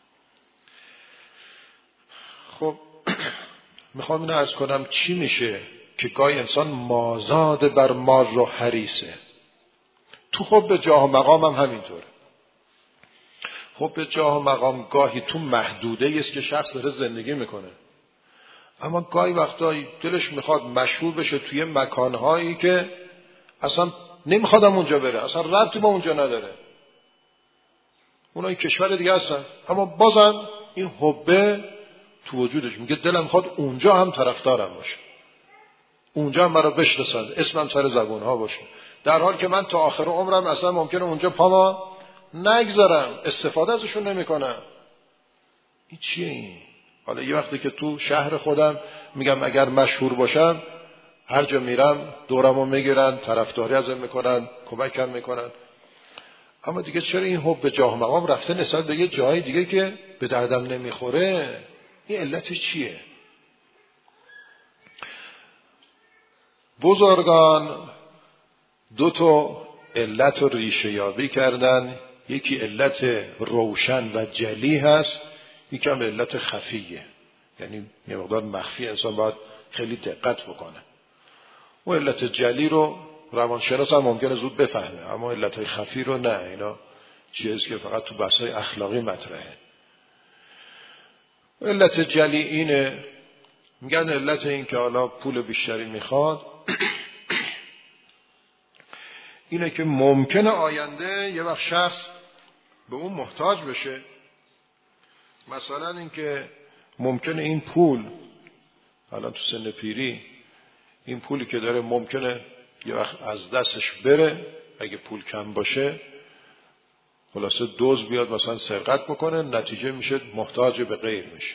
خب میخوام اینو عرض کنم چی میشه که گاهی انسان مازاد بر مار و حریصه. تو خب به جاه و مقام هم همینطوره. خب به جاه و مقام گاهی تو محدوده است که شخص داره زندگی میکنه، اما گاهی وقتایی دلش میخواد مشهور بشه توی مکانهایی که اصلا نمیخوادم اونجا بره، اصلا ربطی با اونجا نداره، اونایی کشور دیگه هستن، اما بازم این حبه تو وجودش میگه دلم میخواد اونجا هم طرفدارم باشه، اونجا هم مرا بشناسن، اسمم سر زبون ها باشه، در حال که من تا آخر عمرم اصلا ممکنه اونجا پاما نگذارم، استفاده ازشون نمیکنم. این چیه این؟ حالا یه وقتی که تو شهر خودم میگم اگر مشهور باشم هر جا میرم دورمو میگیرن، طرفداری ازم میکنن، کمکم میکنن، اما دیگه چرا این حب به جاه و مقام رفته نسبت به یه جای دیگه که به دردم نمیخوره؟ این علتش چیه؟ بزرگان دو تا علت رو ریشه یابی کردن، یکی علت روشن و جلی هست، یکی هم علت خفیه، یعنی یه مقدار مخفی، انسان باید خیلی دقت بکنه. و علت جلی رو روانشناس هم ممکنه زود بفهمه، اما علت خفی رو نه، اینا چیزی که فقط تو بحث‌های اخلاقی مطرحه. علت جلی اینه، میگن علت این که حالا پول بیشتری میخواد اینه که ممکنه آینده یه وقت شخص به اون محتاج بشه. مثلا این که ممکنه این پول الان تو سن پیری این پولی که داره ممکنه یه وقت از دستش بره، اگه پول کم باشه خلاصه دزد بیاد مثلا سرقت بکنه، نتیجه میشه محتاج به غیر میشه.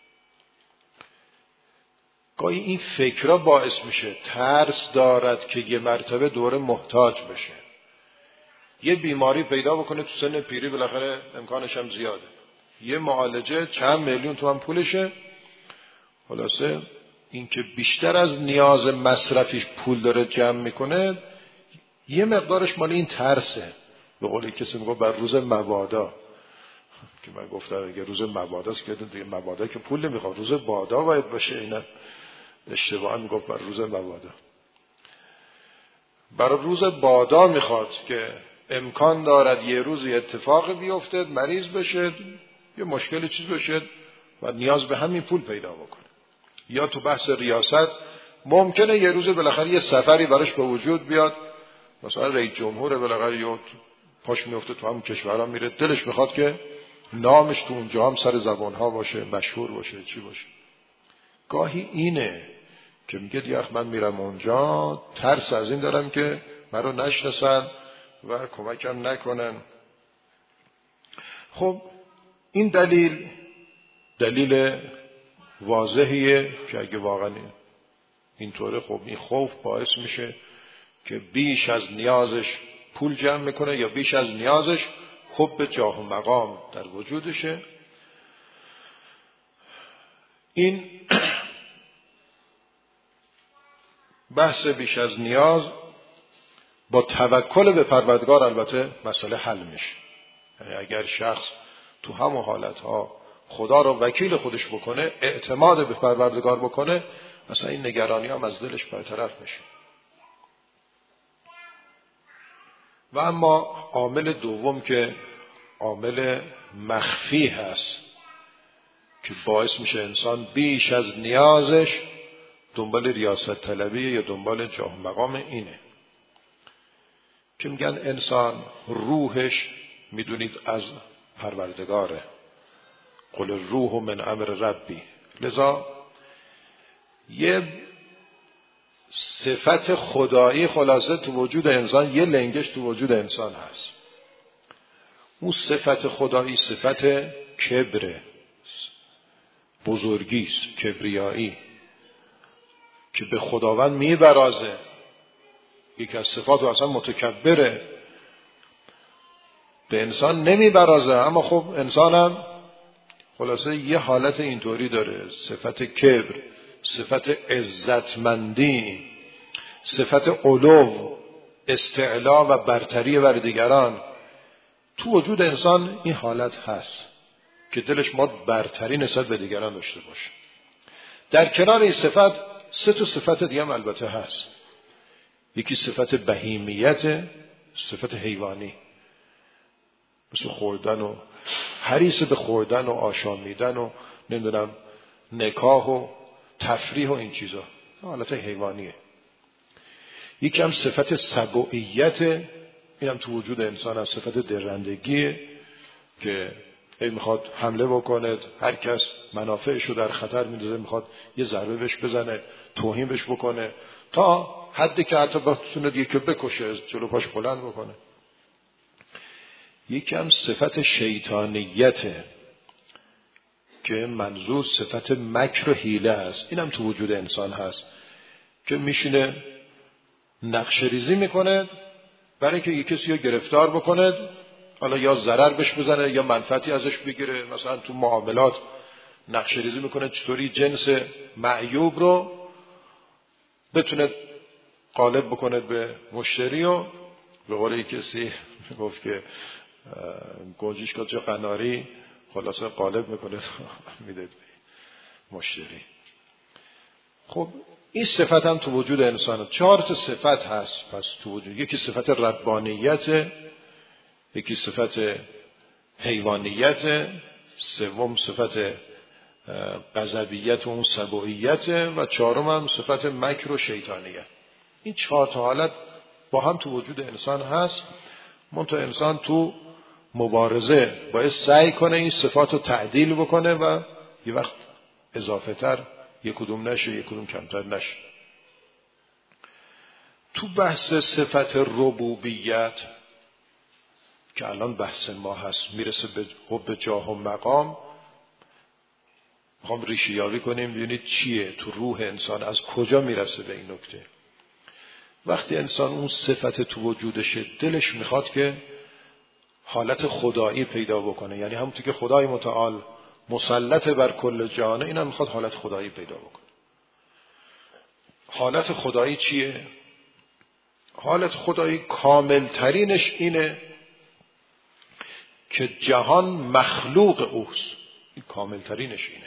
گاهی این فکرها باعث میشه ترس دارد که یه مرتبه دوره محتاج بشه، یه بیماری پیدا بکنه تو سن پیری، بالاخره امکانش هم زیاده، یه معالجه چند میلیون تومان پولشه، خلاصه این که بیشتر از نیاز مصرفیش پول داره جمع میکنه، یه مقدارش مال این ترسه. به قول کسی میگه بر روز مبادا، که من گفتم اگه روز مباداست که دیگه مبادا که پول نمیخواد، روز بادا باید باشه، اینا اشتباها میگفت بر روز مبادا. برای روز بادا میخواد که امکان دارد یه روزی اتفاق بیفته، مریض بشه، یه مشکلی چیز بشه و نیاز به همین پول پیدا بکنه. یا تو بحث ریاست ممکنه یه روز بالاخره یه سفری براش به وجود بیاد، مثلا رئیس جمهور بالاخره یا پاش میفته تو همون کشورها میره، دلش میخواد که نامش تو اونجا هم سر زبانها باشه، مشهور باشه، چی باشه. گاهی اینه که میگه دیگه من میرم اونجا ترس از این دارم که منو نشناسن و کمکم نکنن. خب این دلیل واضحیه که اگه واقعا اینطوره، خب این خوف باعث میشه که بیش از نیازش پول جمع میکنه یا بیش از نیازش خب به جاه و مقام در وجودشه. این بحث بیش از نیاز با توکل به پروردگار البته مسئله حل میشه. یعنی اگر شخص تو همون حالتها خدا رو وکیل خودش بکنه، اعتماد به پروردگار بکنه، مثلا این نگرانی هم از دلش برطرف میشه. و اما عامل دوم که عامل مخفی هست که باعث میشه انسان بیش از نیازش دنبال ریاست طلبی یا دنبال جاه و مقام، اینه که میگن انسان روحش میدونید از پروردگاره، قل الروح من امر ربی، لذا یه صفت خدایی خلاصه تو وجود انسان، یه لنگش تو وجود انسان هست. اون صفت خدایی صفت کبره، بزرگیست، کبریایی. که به خداوند میبرازه. یکی از صفات اصلا متکبره، به انسان نمیبرازه. اما خب انسان هم خلاصه یه حالت اینطوری داره، صفت کبر، صفت عزتمندی، صفت علو، استعلا و برتری بر دیگران. تو وجود انسان این حالت هست که دلش ما برتری نسبت به دیگران داشته باشه. در کنار این صفت 3 صفت دیگه هم البته هست. یکی صفت بهیمیت، صفت حیوانی، مثل خوردن و حریص به خوردن و آشامیدن و نمیدونم نکاح و تفریح و این چیزا، حالت حیوانیه. یکی هم صفت سبوعیت، این هم تو وجود انسان هست، صفت درندگیه که میخواد حمله بکنه، هر کس منافعش رو در خطر میندازه میخواد یه ضربه بهش بزنه، توهین بهش بکنه، تا حدی که حتی بتونه دیگه که بکشه، جلو پاش بلند بکنه. یکی هم صفت شیطانیته که منظور صفت مکر و حیله است. این هم تو وجود انسان هست که میشینه نقشه ریزی میکنه برای اینکه یک کسی رو گرفتار بکنه، حالا یا ضرر بهش بزنه یا منفعتی ازش بگیره. مثلا تو معاملات نقشه ریزی میکنه چطوری جنس معیوب رو بتونه غالب بکنه به مشتری. و به قول کسی گفت که گنجیش که قناری خلاصه غالب میکنه میده مشتری. خب این صفت هم تو وجود انسان 4 صفت هست. پس تو وجود یکی صفت ربانیت، یکی صفت حیوانیت، سوم صفت غضبیت و اون سبوعیت و 4م هم صفت مکر و شیطانیت. این 4 حالت با هم تو وجود انسان هست. منتها انسان تو مبارزه باید سعی کنه این صفات رو تعدیل بکنه و یه وقت اضافه تر یک کدوم نشه، یک کدوم کمتر نشه. تو بحث صفت ربوبیت که الان بحث ما هست، میرسه به حب جاه و مقام. میخوام ریشه یابی کنیم ببینید چیه تو روح انسان، از کجا میرسه به این نکته. وقتی انسان اون صفت تو وجودشه، دلش میخواد که حالت خدایی پیدا بکنه، یعنی همونطور که خدای متعال مسلط بر کل جهانه، اینم میخواد حالت خدایی پیدا بکنه. حالت خدایی چیه؟ حالت خدایی کامل ترینش اینه که جهان مخلوق اوست. این کامل ترینش اینه.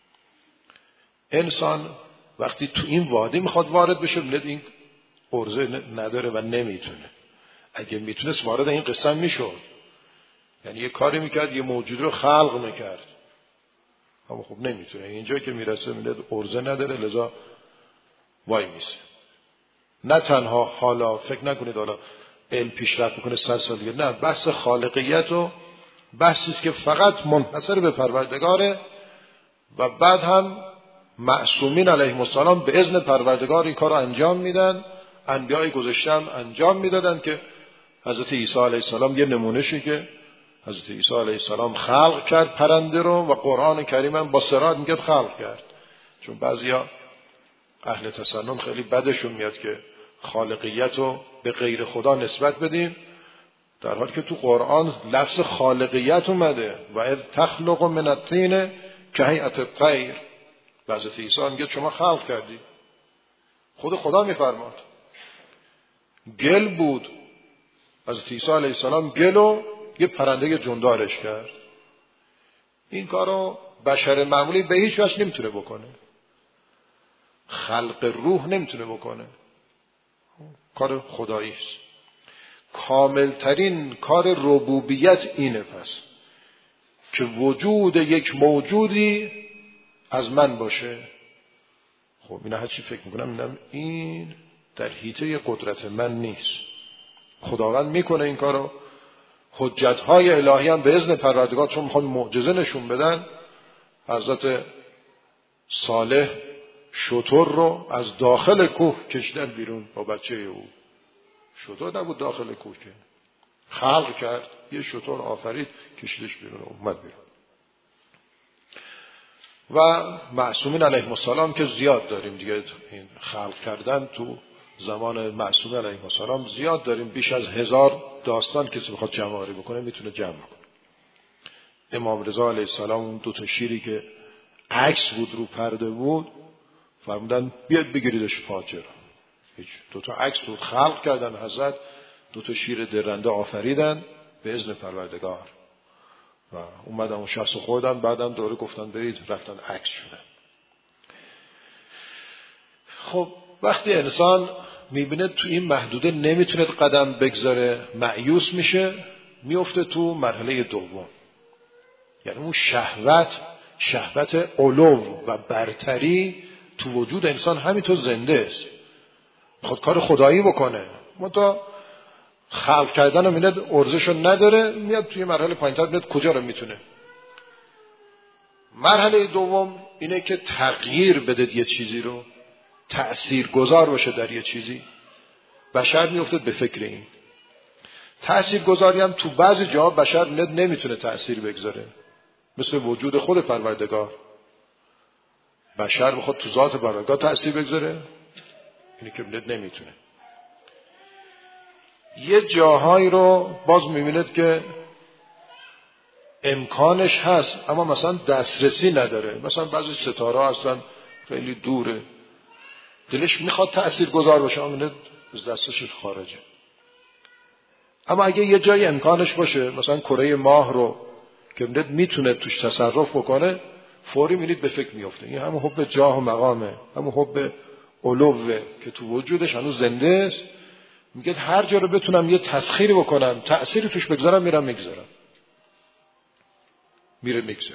انسان وقتی تو این وادی میخواد وارد بشه، بلد این ارزه نداره و نمیتونه. اگه میتونست وارد این قسم میشد، یعنی یه کاری میکرد، یه موجود رو خلق میکرد، اما خب نمیتونه. اینجا که میرسه میلد ارزه نداره، لذا وای میسه. نه تنها حالا فکر نکنید حالا علم پیشرفت میکنه 100 سال دیگه، نه، بحث خالقیت و بحثی که فقط منحصر به پروردگاره و بعد هم معصومین علیهم السلام به اذن پروردگار این کار رو انجام میدن. انبیای گذشته هم انجام میدادن که حضرت عیسی علیه السلام یه نمونه‌شه که حضرت عیسی علیه السلام خلق کرد پرنده رو و قرآن کریم هم با صراط میگه خلق کرد. چون بعضیا اهل تسنن خیلی بدشون میاد که خالقیت رو به غیر خدا نسبت بدیم، در حالی که تو قرآن لفظ خالقیت اومده و اذ تخلق من الطین کهیئة الطیر. حضرت عیسی میگه شما خلق کردی، خود خدا میفرماد. گل بود، حضرت عیسی علیه السلام گلو یه پرنده جوندارش کرد. این کارو بشر معمولی به هیچ وجه نمیتونه بکنه، خلق روح نمیتونه بکنه، کار خدایی است. کاملترین کار ربوبیت اینه پس که وجود یک موجودی از من باشه. خب اینا هر چی فکر میکنم میگم این در حیطه قدرت من نیست. خداوند میکنه این کارو. حجت‌های الهی هم به اذن پروردگار، چون میخوان معجزه نشون بدن، حضرت صالح شتر رو از داخل کوه کشیدن بیرون با بچه او. شتر نبود داخل کوه، که خلق کرد، یه شتر آفرید، کشیدش بیرون، اومد بیرون. و معصومین علیهم السلام که زیاد داریم دیگه، این خلق کردن تو زمان معصومین علیهم السلام زیاد داریم، بیش از 1000 داستان کسی بخواد جمع‌آوری بکنه میتونه جمع کنه. امام رضا علیه السلام اون 2 تا شیری که عکس بود رو پرده بود فرمودن بیاد بگیریدش فاجر. هیچ 2 تا عکس بود خلق کردن حضرت، 2 تا شیر درنده آفریدن به اذن پروردگار و اومدن اون شخص خوردن، بعدم دوره گفتن برید، رفتن عکس شدن. خب وقتی انسان میبینه تو این محدوده نمیتونه قدم بگذاره، مایوس میشه، میفته تو مرحله دوم. یعنی اون شهوت علو و برتری تو وجود انسان همینطور زنده است، خود کار خدایی بکنه، منتها خلق کردن رو میاد ارزشو نداره، میاد توی مرحله پایین‌تر میاد کجا رو میتونه. مرحله دوم اینه که تغییر بده یه چیزی رو، تأثیر گذار باشه در یه چیزی. بشر میافتد به فکر این تأثیر گذاری هم تو بعضی جاها بشر نمیتونه تأثیر بگذاره، مثل وجود خود پروردگار. بشر بخواد تو ذات پروردگار تأثیر بگذاره، اینی که نمیتونه. یه جاهایی رو باز میبینید که امکانش هست اما مثلا دسترسی نداره، مثلا بعضی ستاره اصلا خیلی دوره، دلش میخواد تأثیر گذار باشه اما از دستش خارجه. اما اگه یه جای امکانش باشه، مثلا کره ماه رو که میتونه توش تصرف بکنه، فوری میبینید به فکر میفته. این همون حب جاه و مقامه، همون حب علوه که تو وجودش هنوز زنده است. میگه هر جا رو بتونم یه تسخیری بکنم، تأثیری توش بگذارم، میرم میگذارم، میره میگذاره.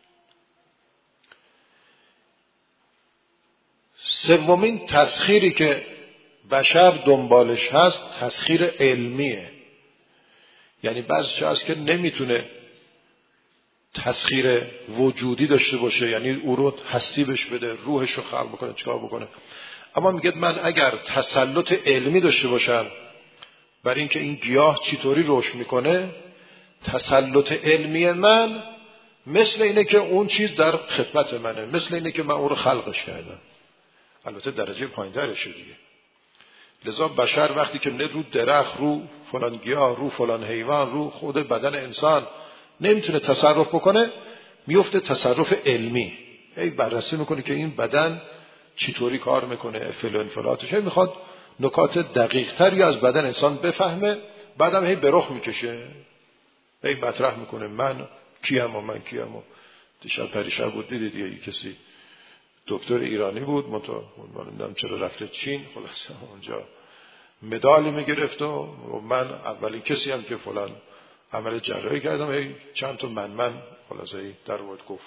سومین تسخیری که بشر دنبالش هست تسخیر علمیه. یعنی بعضی چیز هست که نمیتونه تسخیر وجودی داشته باشه، یعنی او رو هستی بهش بده، روحش رو خلق بکنه، چیکار بکنه. اما میگه من اگر تسلط علمی داشته باشم برای اینکه این گیاه چطوری رشد میکنه، تسلط علمی من مثل اینه که اون چیز در خدمت منه، مثل اینه که من اون رو خلقش کردم. البته درجه پایین‌ترشه دیگه. لذا بشر وقتی که رو درخت، رو فلان گیاه، رو فلان حیوان، رو خود بدن انسان نمیتونه تصرف بکنه، میفته تصرف علمی. هی بررسی میکنه که این بدن چطوری کار میکنه، فلان فلاتش، هی میخواد نکات دقیق تری از بدن انسان بفهمه. بعدم هی به رخ میکشه، هی مطرح میکنه من کیم و من کیم. و دیشب پریشب بود دیدید یه کسی دکتر ایرانی بود، من نمیدونم چرا رفته چین، خلاصه اونجا مدالی میگرفت و من اولین کسی هم که فلان عمل جراحی کردم، هی چند تا من خلاصه در ورد گفت.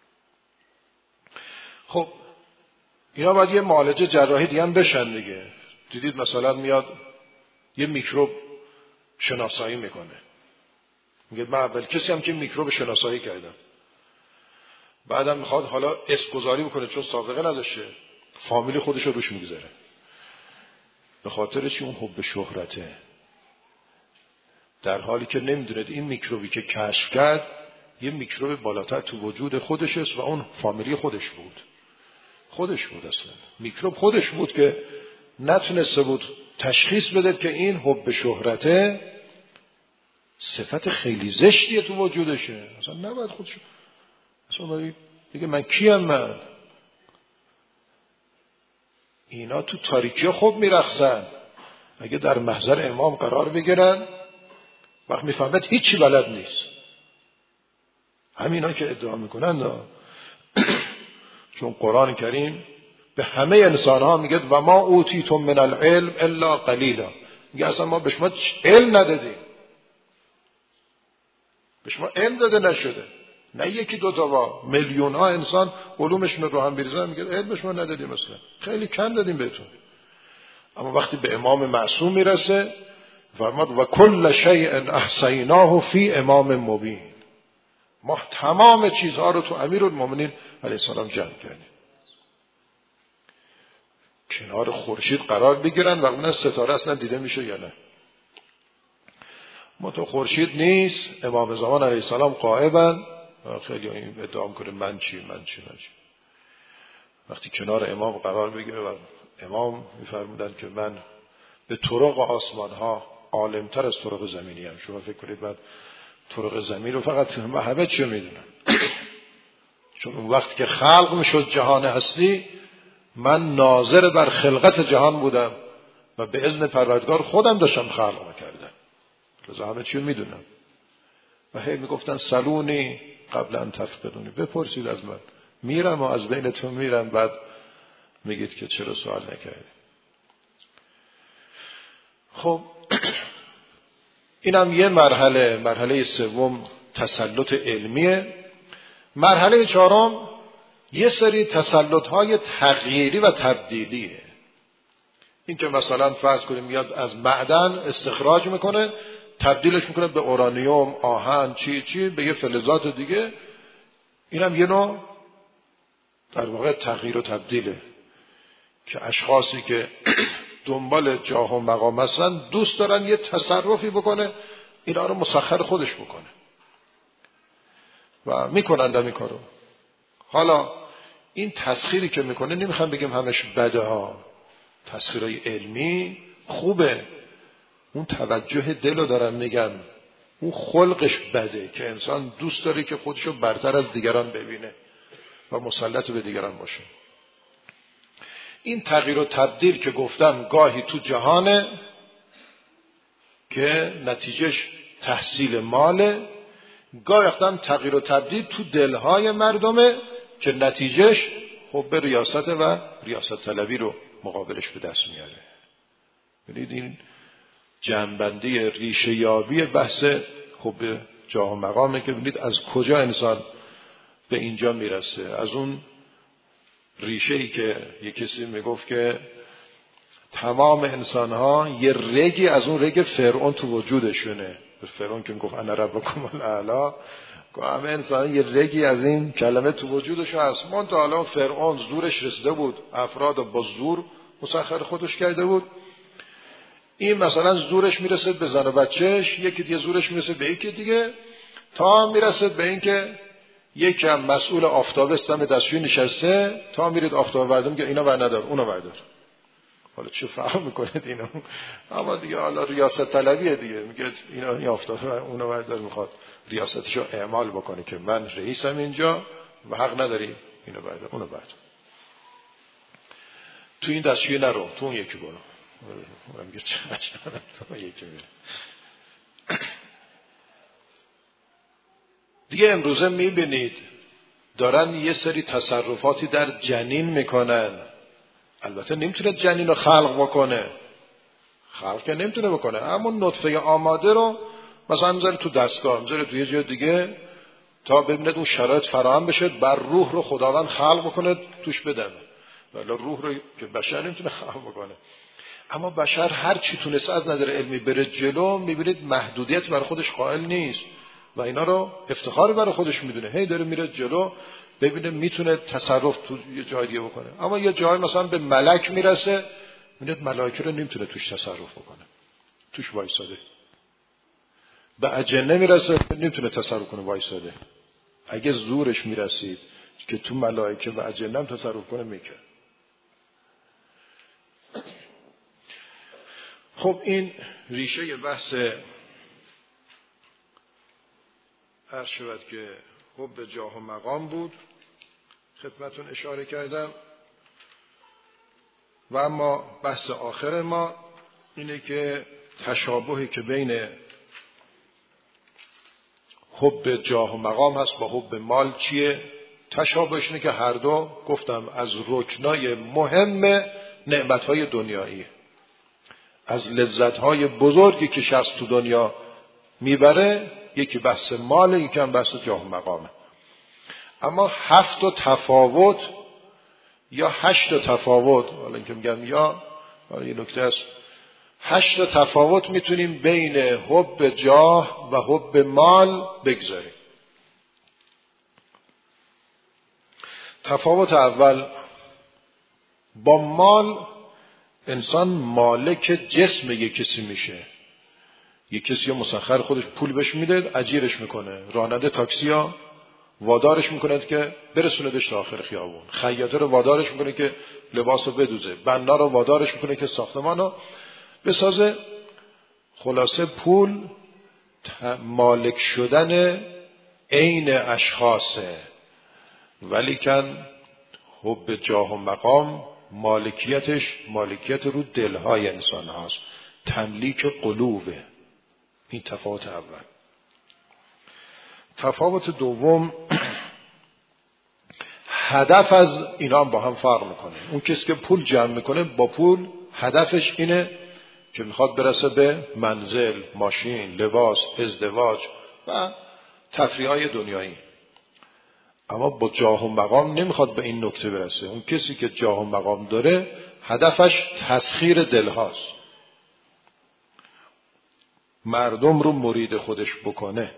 خب اینا باید یه معالجه جراحی دیگه هم بشن دیگه. دیدید مثلا میاد یه میکروب شناسایی میکنه، میگه من اول کسی هم که میکروب شناسایی کردم. بعدم میخواد حالا اسم گذاری بکنه، چون سابقه نداشته، فامیلی خودش رو روش میگذاره. به خاطر چی؟ اون حب شهرته. در حالی که نمیدونید این میکروبی که کشف کرد یه میکروب بالاتر تو وجود خودش است و اون فامیلی خودش بود اصلا. میکروب خودش بود که نتونسته بود تشخیص بده که این حب شهرته صفت خیلی زشتیه تو وجودشه، اصلا نباید خودش اصلا دیگه من کیم من. اینا تو تاریکی خوب میرقصن، اگه در محضر امام قرار بگیرن وقت میفهمد هیچی بلد نیست. همینا که ادعا میکنن چون قرآن کریم به همه انسان ها میگه و ما اوتیتم من العلم الا قلیلا، میگه اصلا ما به شما علم ندادیم، به شما علم داده نشده. نه یکی دو تا، با میلیون ها انسان علومشون رو هم بریزن، میگه علمش ما ندادیم، مثلا خیلی کم دادیم بهتون. اما وقتی به امام معصوم میرسه فرمود و کل شیء احصیناه فی امام مبین، ما تمام چیزها رو تو امیرالمومنین علیه السلام جمع کردیم. کنار خورشید قرار بگیرن و اون ستاره اصلا دیده میشه یا نه. ما تو خورشید نیست، امام زمان علیه السلام غائبن. خیلی این ادعا میکنه من چی. وقتی کنار امام قرار بگیره و امام میفرمودن که من به طرق آسمان ها عالمتر از طرق زمینی هم. شما فکر کنید من طرق زمین رو فقط همه چی میدونم چون اون وقت که خلق میشد جهان هستی من ناظر بر خلقت جهان بودم و به اذن پروردگار خودم داشتم خلق میکردم، لذا همه چی رو میدونم. و هی میگفتن سلونی قبل ان تفقدونی، بپرسید از من، میرم و از بینتون میرم، بعد میگید که چرا سوال نکردید. خب اینم یه مرحله سوم تسلط علمیه. مرحله چهارم یه سری تسلط‌های تغییری و تبدیلیه. این که مثلا فرض کنیم میاد از معدن استخراج میکنه، تبدیلش میکنه به اورانیوم، آهن، چی به یه فلزات دیگه. اینم یه نوع در واقع تغییر و تبدیله که اشخاصی که دنبال جاه و مقام هستن دوست دارن یه تصرفی بکنه، اینا رو مسخر خودش بکنه و میکنن این کارو. حالا این تسخیری که میکنه نمیخوام بگیم همش بده ها، تسخیرهای علمی خوبه، اون توجه دلو دارم میگم، اون خلقش بده که انسان دوست داره که خودشو برتر از دیگران ببینه و مسلط به دیگران باشه. این تغییر و تبدیل که گفتم گاهی تو جهانه که نتیجهش تحصیل ماله، گاهی وقتا تغییر و تبدیل تو دلهای مردمه که نتیجهش حب ریاست و ریاست طلبی رو مقابلش به دست میاره. ببینید این جنبندی ریشه یابی بحث حب جاه و مقامه که ببینید از کجا انسان به اینجا میرسه. از اون ریشه‌ای که یک کسی میگفت که تمام انسان‌ها یه رگی از اون رگ فرعون تو وجودشونه. فرعون که میگفت انا ربکم الاعلی، که همه انسان‌ها یه رگی از این کلمه تو وجودشون هست. منتها حالا فرعون زورش رسیده بود، افراد با زور مسخر خودش کرده بود. این مثلا زورش میرسه به زن و بچهش، یکی دیگه زورش میرسه به یکی دیگه، تا میرسه به این که یکی هم مسئول آفتاب استم دستشوی نشسته، تا میرید آفتاب بردم که اینا ور ندار اونو بردار. حالا چه فهم میکنید اینا؟ اما دیگه حالا ریاست طلبیه دیگه، میگه اینا این آفتاب اونو بردار، میخواد ریاستشو اعمال بکنه که من رئیسم اینجا و حق نداری اینو بردار اونو بردار. تو این دستشوی نرو، تو اون یکی برو. من میگه تو یکی میره. دیگه امروزه میبینید دارن یه سری تصرفاتی در جنین میکنن. البته نمیتونه جنین رو خلق بکنه، خلق که نمیتونه بکنه، همون نطفه آماده رو مثلا میذاره تو دستگاه، میذاره تو یه جای دیگه تا ببینید اون شرایط فراهم بشه، بر روح رو خداوند خلق بکنه توش بدمه. ولی روح رو که بشر نمیتونه خلق بکنه. اما بشر هر چی تونسته از نظر علمی بره جلو، میبینید محدودیت برای خودش قائل نیست و اینا رو افتخار برای خودش میدونه، هی داره میره جلو، ببینه میتونه تصرف تو یه جای دیگه بکنه. اما یه جای مثلا به ملک میرسه، میبینید ملائکه رو نمیتونه توش تصرف بکنه، توش وایساده. به اجنه میرسه، نمیتونه تصرف کنه، وایساده. اگه زورش میرسید که تو ملائکه و اجنه هم تصرف کنه میکنه. خب این ریشه بحث عرض شود که حب جاه و مقام بود، خدمتون اشاره کردم. و اما بحث آخر ما اینه که تشابهی که بین حب جاه و مقام هست با حب مال چیه؟ تشابهش اینه که هر دو گفتم از رکنای مهم نعمتهای دنیایی، از لذتهای بزرگی که شخص تو دنیا میبره، یکی بحث ماله، یکی هم بحث جاه و مقامه. اما 7 تفاوت یا 8 تفاوت، حالا اینکه میگم یا حالا یه نکته است، 8 تفاوت میتونیم بین حب جاه و حب مال بگذاریم. تفاوت اول، با مال انسان مالک جسم یک کسی میشه. یک کسی مسخر خودش پول بهش میده، اجیرش میکنه، راننده تاکسی ها وادارش میکنه که برسوندش تا آخر خیابون، خیاطه رو وادارش میکنه که لباس رو بدوزه، بنا رو وادارش میکنه که ساختمان رو بسازه. خلاصه پول مالک شدن عین اشخاصه، ولیکن حب جاه و مقام مالکیتش مالکیت رو دلهای انسان هاست، تملیک قلوبه. این تفاوت اول. تفاوت دوم، هدف از اینا هم با هم فرق میکنه. اون کسی که پول جمع میکنه با پول هدفش اینه که میخواد برسه به منزل، ماشین، لباس، ازدواج و تفریح‌های دنیایی. اما با جاه و مقام نمیخواد به این نکته برسه. اون کسی که جاه و مقام داره هدفش تسخیر دلهاست، مردم رو مرید خودش بکنه.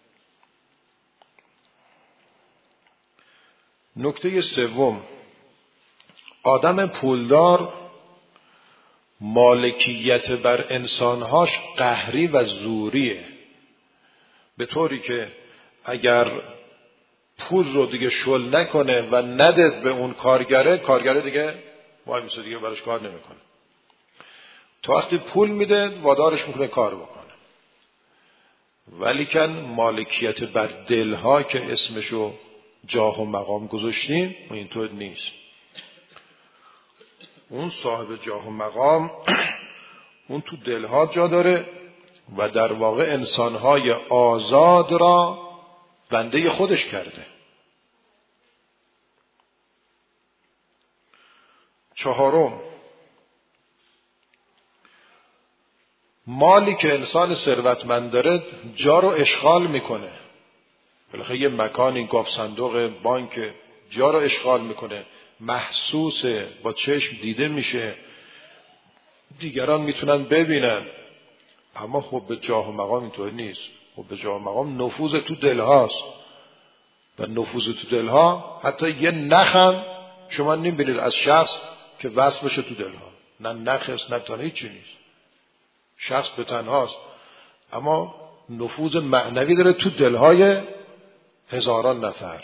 نکته سوم، آدم پولدار مالکیت بر انسانهاش قهری و زوریه، به طوری که اگر پول رو دیگه شل نکنه و نده به اون کارگره دیگه وای میسه، دیگه براش کار نمیکنه. تا وقتی پول میده وادارش میکنه کار بکنه. ولیکن مالکیت بر دلها که اسمشو جاه و مقام گذاشتیم اینطور نیست. اون صاحب جاه و مقام اون تو دلها جا داره و در واقع انسانهای آزاد را بنده خودش کرده. چهارم، مالی که انسان ثروتمند داره جا رو اشغال میکنه. بالاخره یه مکانی، گاف صندوق، بانک، جا رو اشغال میکنه، محسوسه، با چشم دیده میشه، دیگران میتونن ببینن. اما خب به جاه و مقام اینطور نیست. خب به جاه و مقام نفوذ تو دلهاست و نفوذ تو دلها حتی یه نخم شما نمیبینید از شخص که وصل بشه تو دلها. نه نخست نه تنها هیچی نیست، شخص به تنهاست اما نفوذ معنوی داره تو دلهای هزاران نفر.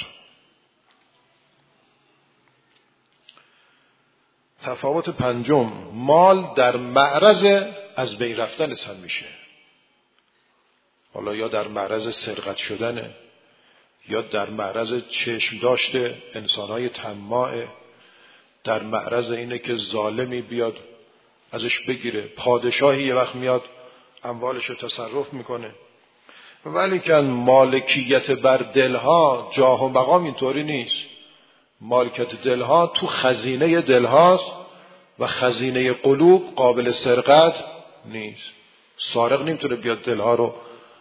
تفاوت پنجم، مال در معرض از بین رفتن میشه. حالا یا در معرض سرقت شدنه، یا در معرض چشم داشته انسانهای طماعه، در معرض اینه که ظالمی بیاد ازش بگیره، پادشاهی یه وقت میاد اموالش رو تصرف میکنه. ولی که مالکیت بر دلها، جاه و مقام اینطوری نیست. مالکیت دلها تو خزینه دلهاست و خزینه قلوب قابل سرقت نیست. سارق نمیتونه بیاد دلها رو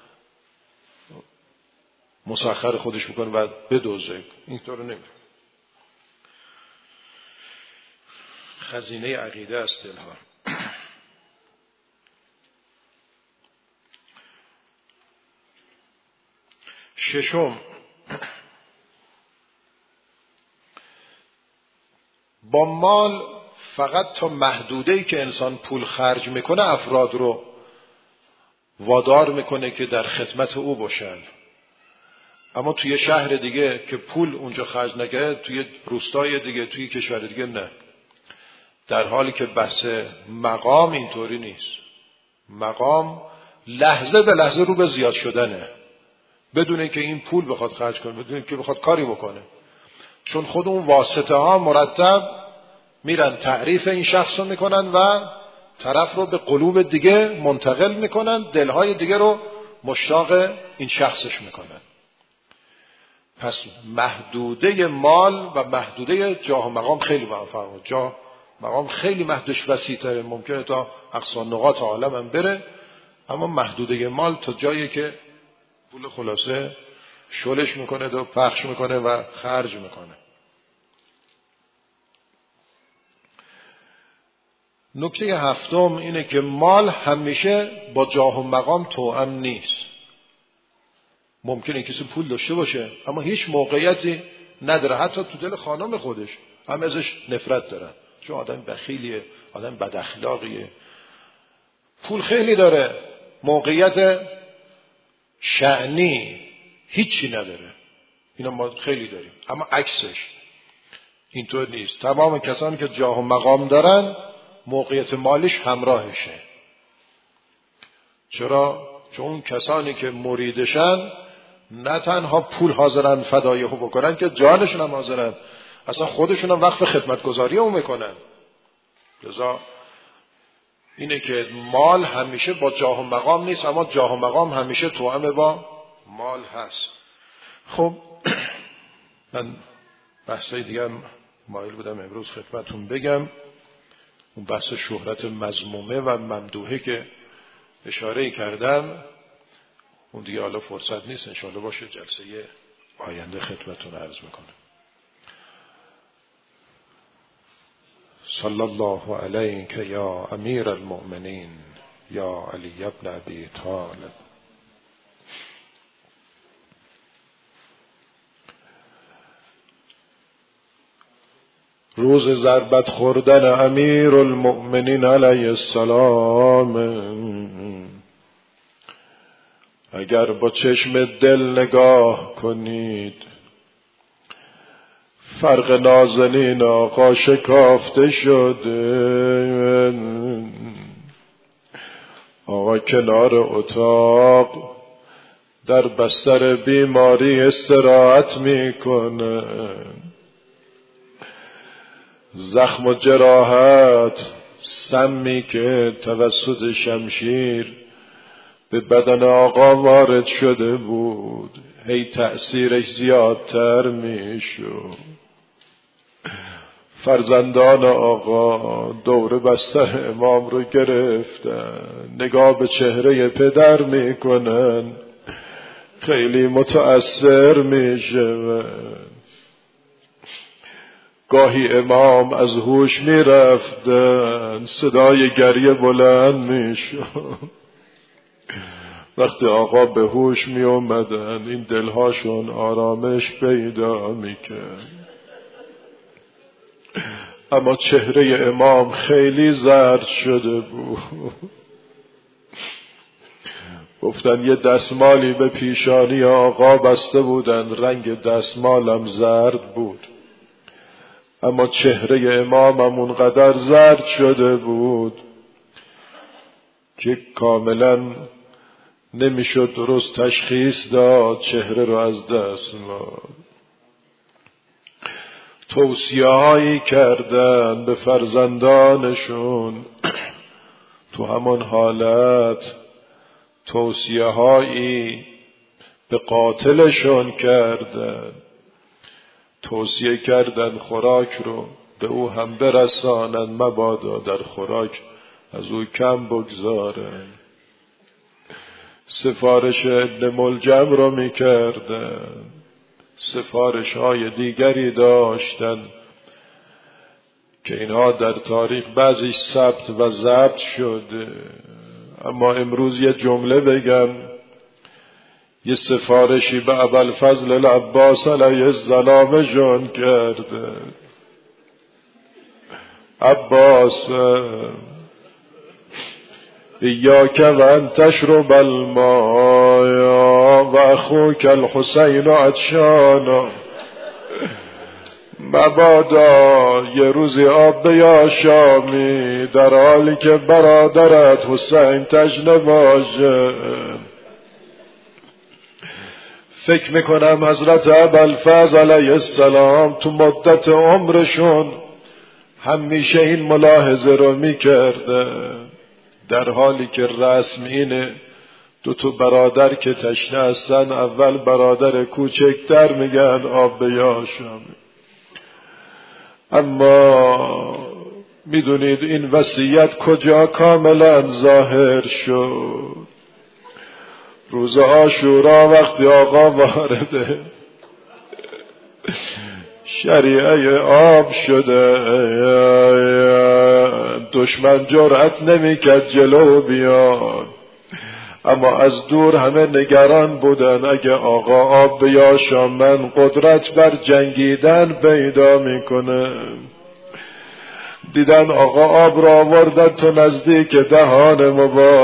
مسخر خودش بکنه و بدزده، اینطور نمیتونه. خزینه عقیده است دلها. ششم، با مال فقط تا محدوده‌ای که انسان پول خرج میکنه افراد رو وادار میکنه که در خدمت او باشن. اما توی شهر دیگه که پول اونجا خرج نکنه، توی روستای دیگه، توی کشور دیگه نه. در حالی که بحث مقام اینطوری نیست. مقام لحظه به لحظه رو به زیاد شدنه، بدون اینکه این پول بخواد خرج کنه، بدون اینکه بخواد کاری بکنه. چون خود اون واسطه ها مرتب میرن تعریف این شخص رو میکنن و طرف رو به قلوب دیگه منتقل میکنن، دلهای دیگه رو مشتاق این شخصش میکنن. پس محدوده مال و محدوده جاه و مقام خیلی با هم فرق. جاه مقام خیلی محدودش وسیع‌تره، ممکنه تا اقصا نقاط عالم هم بره، اما محدوده مال تا جایی که پول خلاصه شلش میکنه و پخش میکنه و خرج میکنه. نکته هفتم اینه که مال همیشه با جاه و مقام توأم نیست. ممکنه کسی پول داشته باشه اما هیچ موقعیتی نداره، حتی تو دل خانم خودش هم ازش نفرت دارن، چون آدم بخیلیه، آدم بد اخلاقیه. پول خیلی داره، موقعیت شأنی هیچی نداره، اینا ما خیلی داریم. اما عکسش اینطور نیست. تمام کسانی که جاه و مقام دارن موقعیت مالیش همراهشه. چرا؟ چون اون کسانی که مریدشن نه تنها پول حاضرن فدایه بکنن که جانشون هم حاضرن، اصلا خودشون هم وقف خدمتگزاری هم میکنن. لذا اینه که مال همیشه با جاه و مقام نیست، اما جاه و مقام همیشه توأم با مال هست. خب من بحثای دیگه مایل بودم امروز خدمتون بگم. اون بحث شهرت مذمومه و ممدوحه که اشاره کردم اون دیگه حالا فرصت نیست، انشاءالله باشه جلسه آینده خدمتون عرض میکنم. صلی الله علیک یا امیر المؤمنین یا علی ابن ابی طالب. روز ضربت خوردن امیر المؤمنین علیه السلام اگر با چشم دل نگاه کنید فرق نازنین آقا شکافته شده. آقا کنار اتاق در بستر بیماری استراحت میکنه. زخم و جراحت سمی که توسط شمشیر به بدن آقا وارد شده بود هی تأثیرش زیادتر میشد. فرزندان آقا دور بستر امام رو گرفتن، نگاه به چهره پدر میکنن، خیلی متأثر میشن. گاهی امام از هوش میرفتن، صدای گریه بلند میشد. وقتی آقا به هوش می اومدن این دلهاشون آرامش پیدا میکرد. اما چهره امام خیلی زرد شده بود. گفتن یه دستمالی به پیشانی آقا بسته بودن، رنگ دستمالم زرد بود، اما چهره امامم اونقدر زرد شده بود که کاملا نمیشد درست تشخیص داد چهره رو از دستمال. توصیه هایی کردن به فرزندانشون، تو همون حالت توصیه هایی به قاتلشون کردن. توصیه کردن خوراک رو به او هم برسانن، مبادا در خوراک از او کم بگذارن. سفارش ابن ملجم رو میکردن، سفارش های دیگری داشتن که اینها در تاریخ بعضیش ثبت و ضبط شده. اما امروز یه جمله بگم. یه سفارشی به ابوالفضل العباس علیه السلام جان کرده. عباس ایاک و ان تشرب الماء و اخوک الحسین عطشان. مبادا یه روزی آب بیاشامی در حالی که برادرت حسین تشنه باشه. فکر میکنم حضرت ابوالفضل علیه السلام تو مدت عمرشون همیشه این ملاحظه رو میکرده، در حالی که رسم اینه دو برادر که تشنه هستن اول برادر کوچکتر میگن آب بیاشم. اما میدونید این وصیت کجا کاملا ظاهر شد؟ روز عاشورا وقتی آقا وارد شریعه آب شده، دشمن جرأت نمیکرد جلو بیاد، اما از دور همه نگران بودن اگه آقا آب بیاشم من قدرت بر جنگیدن پیدا میکنه. دیدن آقا آب را آوردن تو نزدیک دهان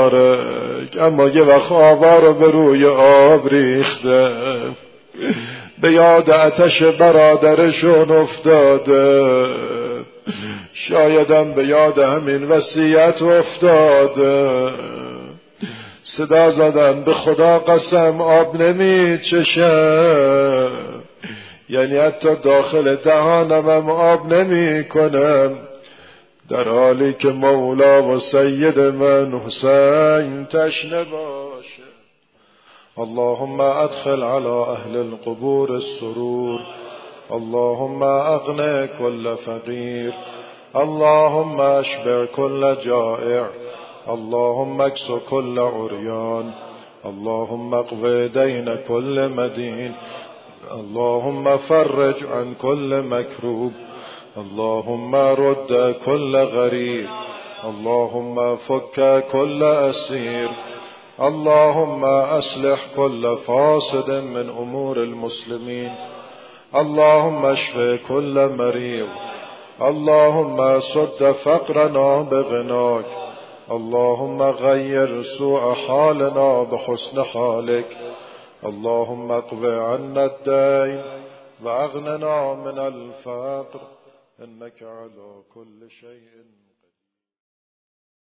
مبارک، اما یه وقت آبا رو به روی آب ریخته. به یاد آتش برادرشون افتاده، شایدم به یاد همین وصیت افتاده. صدا زدن به خدا قسم آب نمی چشم، یعنی حتی داخل دهانم آب نمی کنم، در حالی که مولا و سید من حسین تشنه باشه. اللهم ادخل على اهل القبور السرور، اللهم اغني كل فقير، اللهم اشبع كل جائع، اللهم اكس كل عريان، اللهم اقض دين كل مدين، اللهم فرج عن كل مكروب، اللهم رد كل غريب، اللهم فك كل أسير، اللهم أصلح كل فاسد من أمور المسلمين، اللهم اشف كل مريض، اللهم سد فقرنا بغناك، اللهم غير سوء حالنا بحسن حالك، اللهم اقض عنا الدين واغننا من الفقر إنك على كل شيء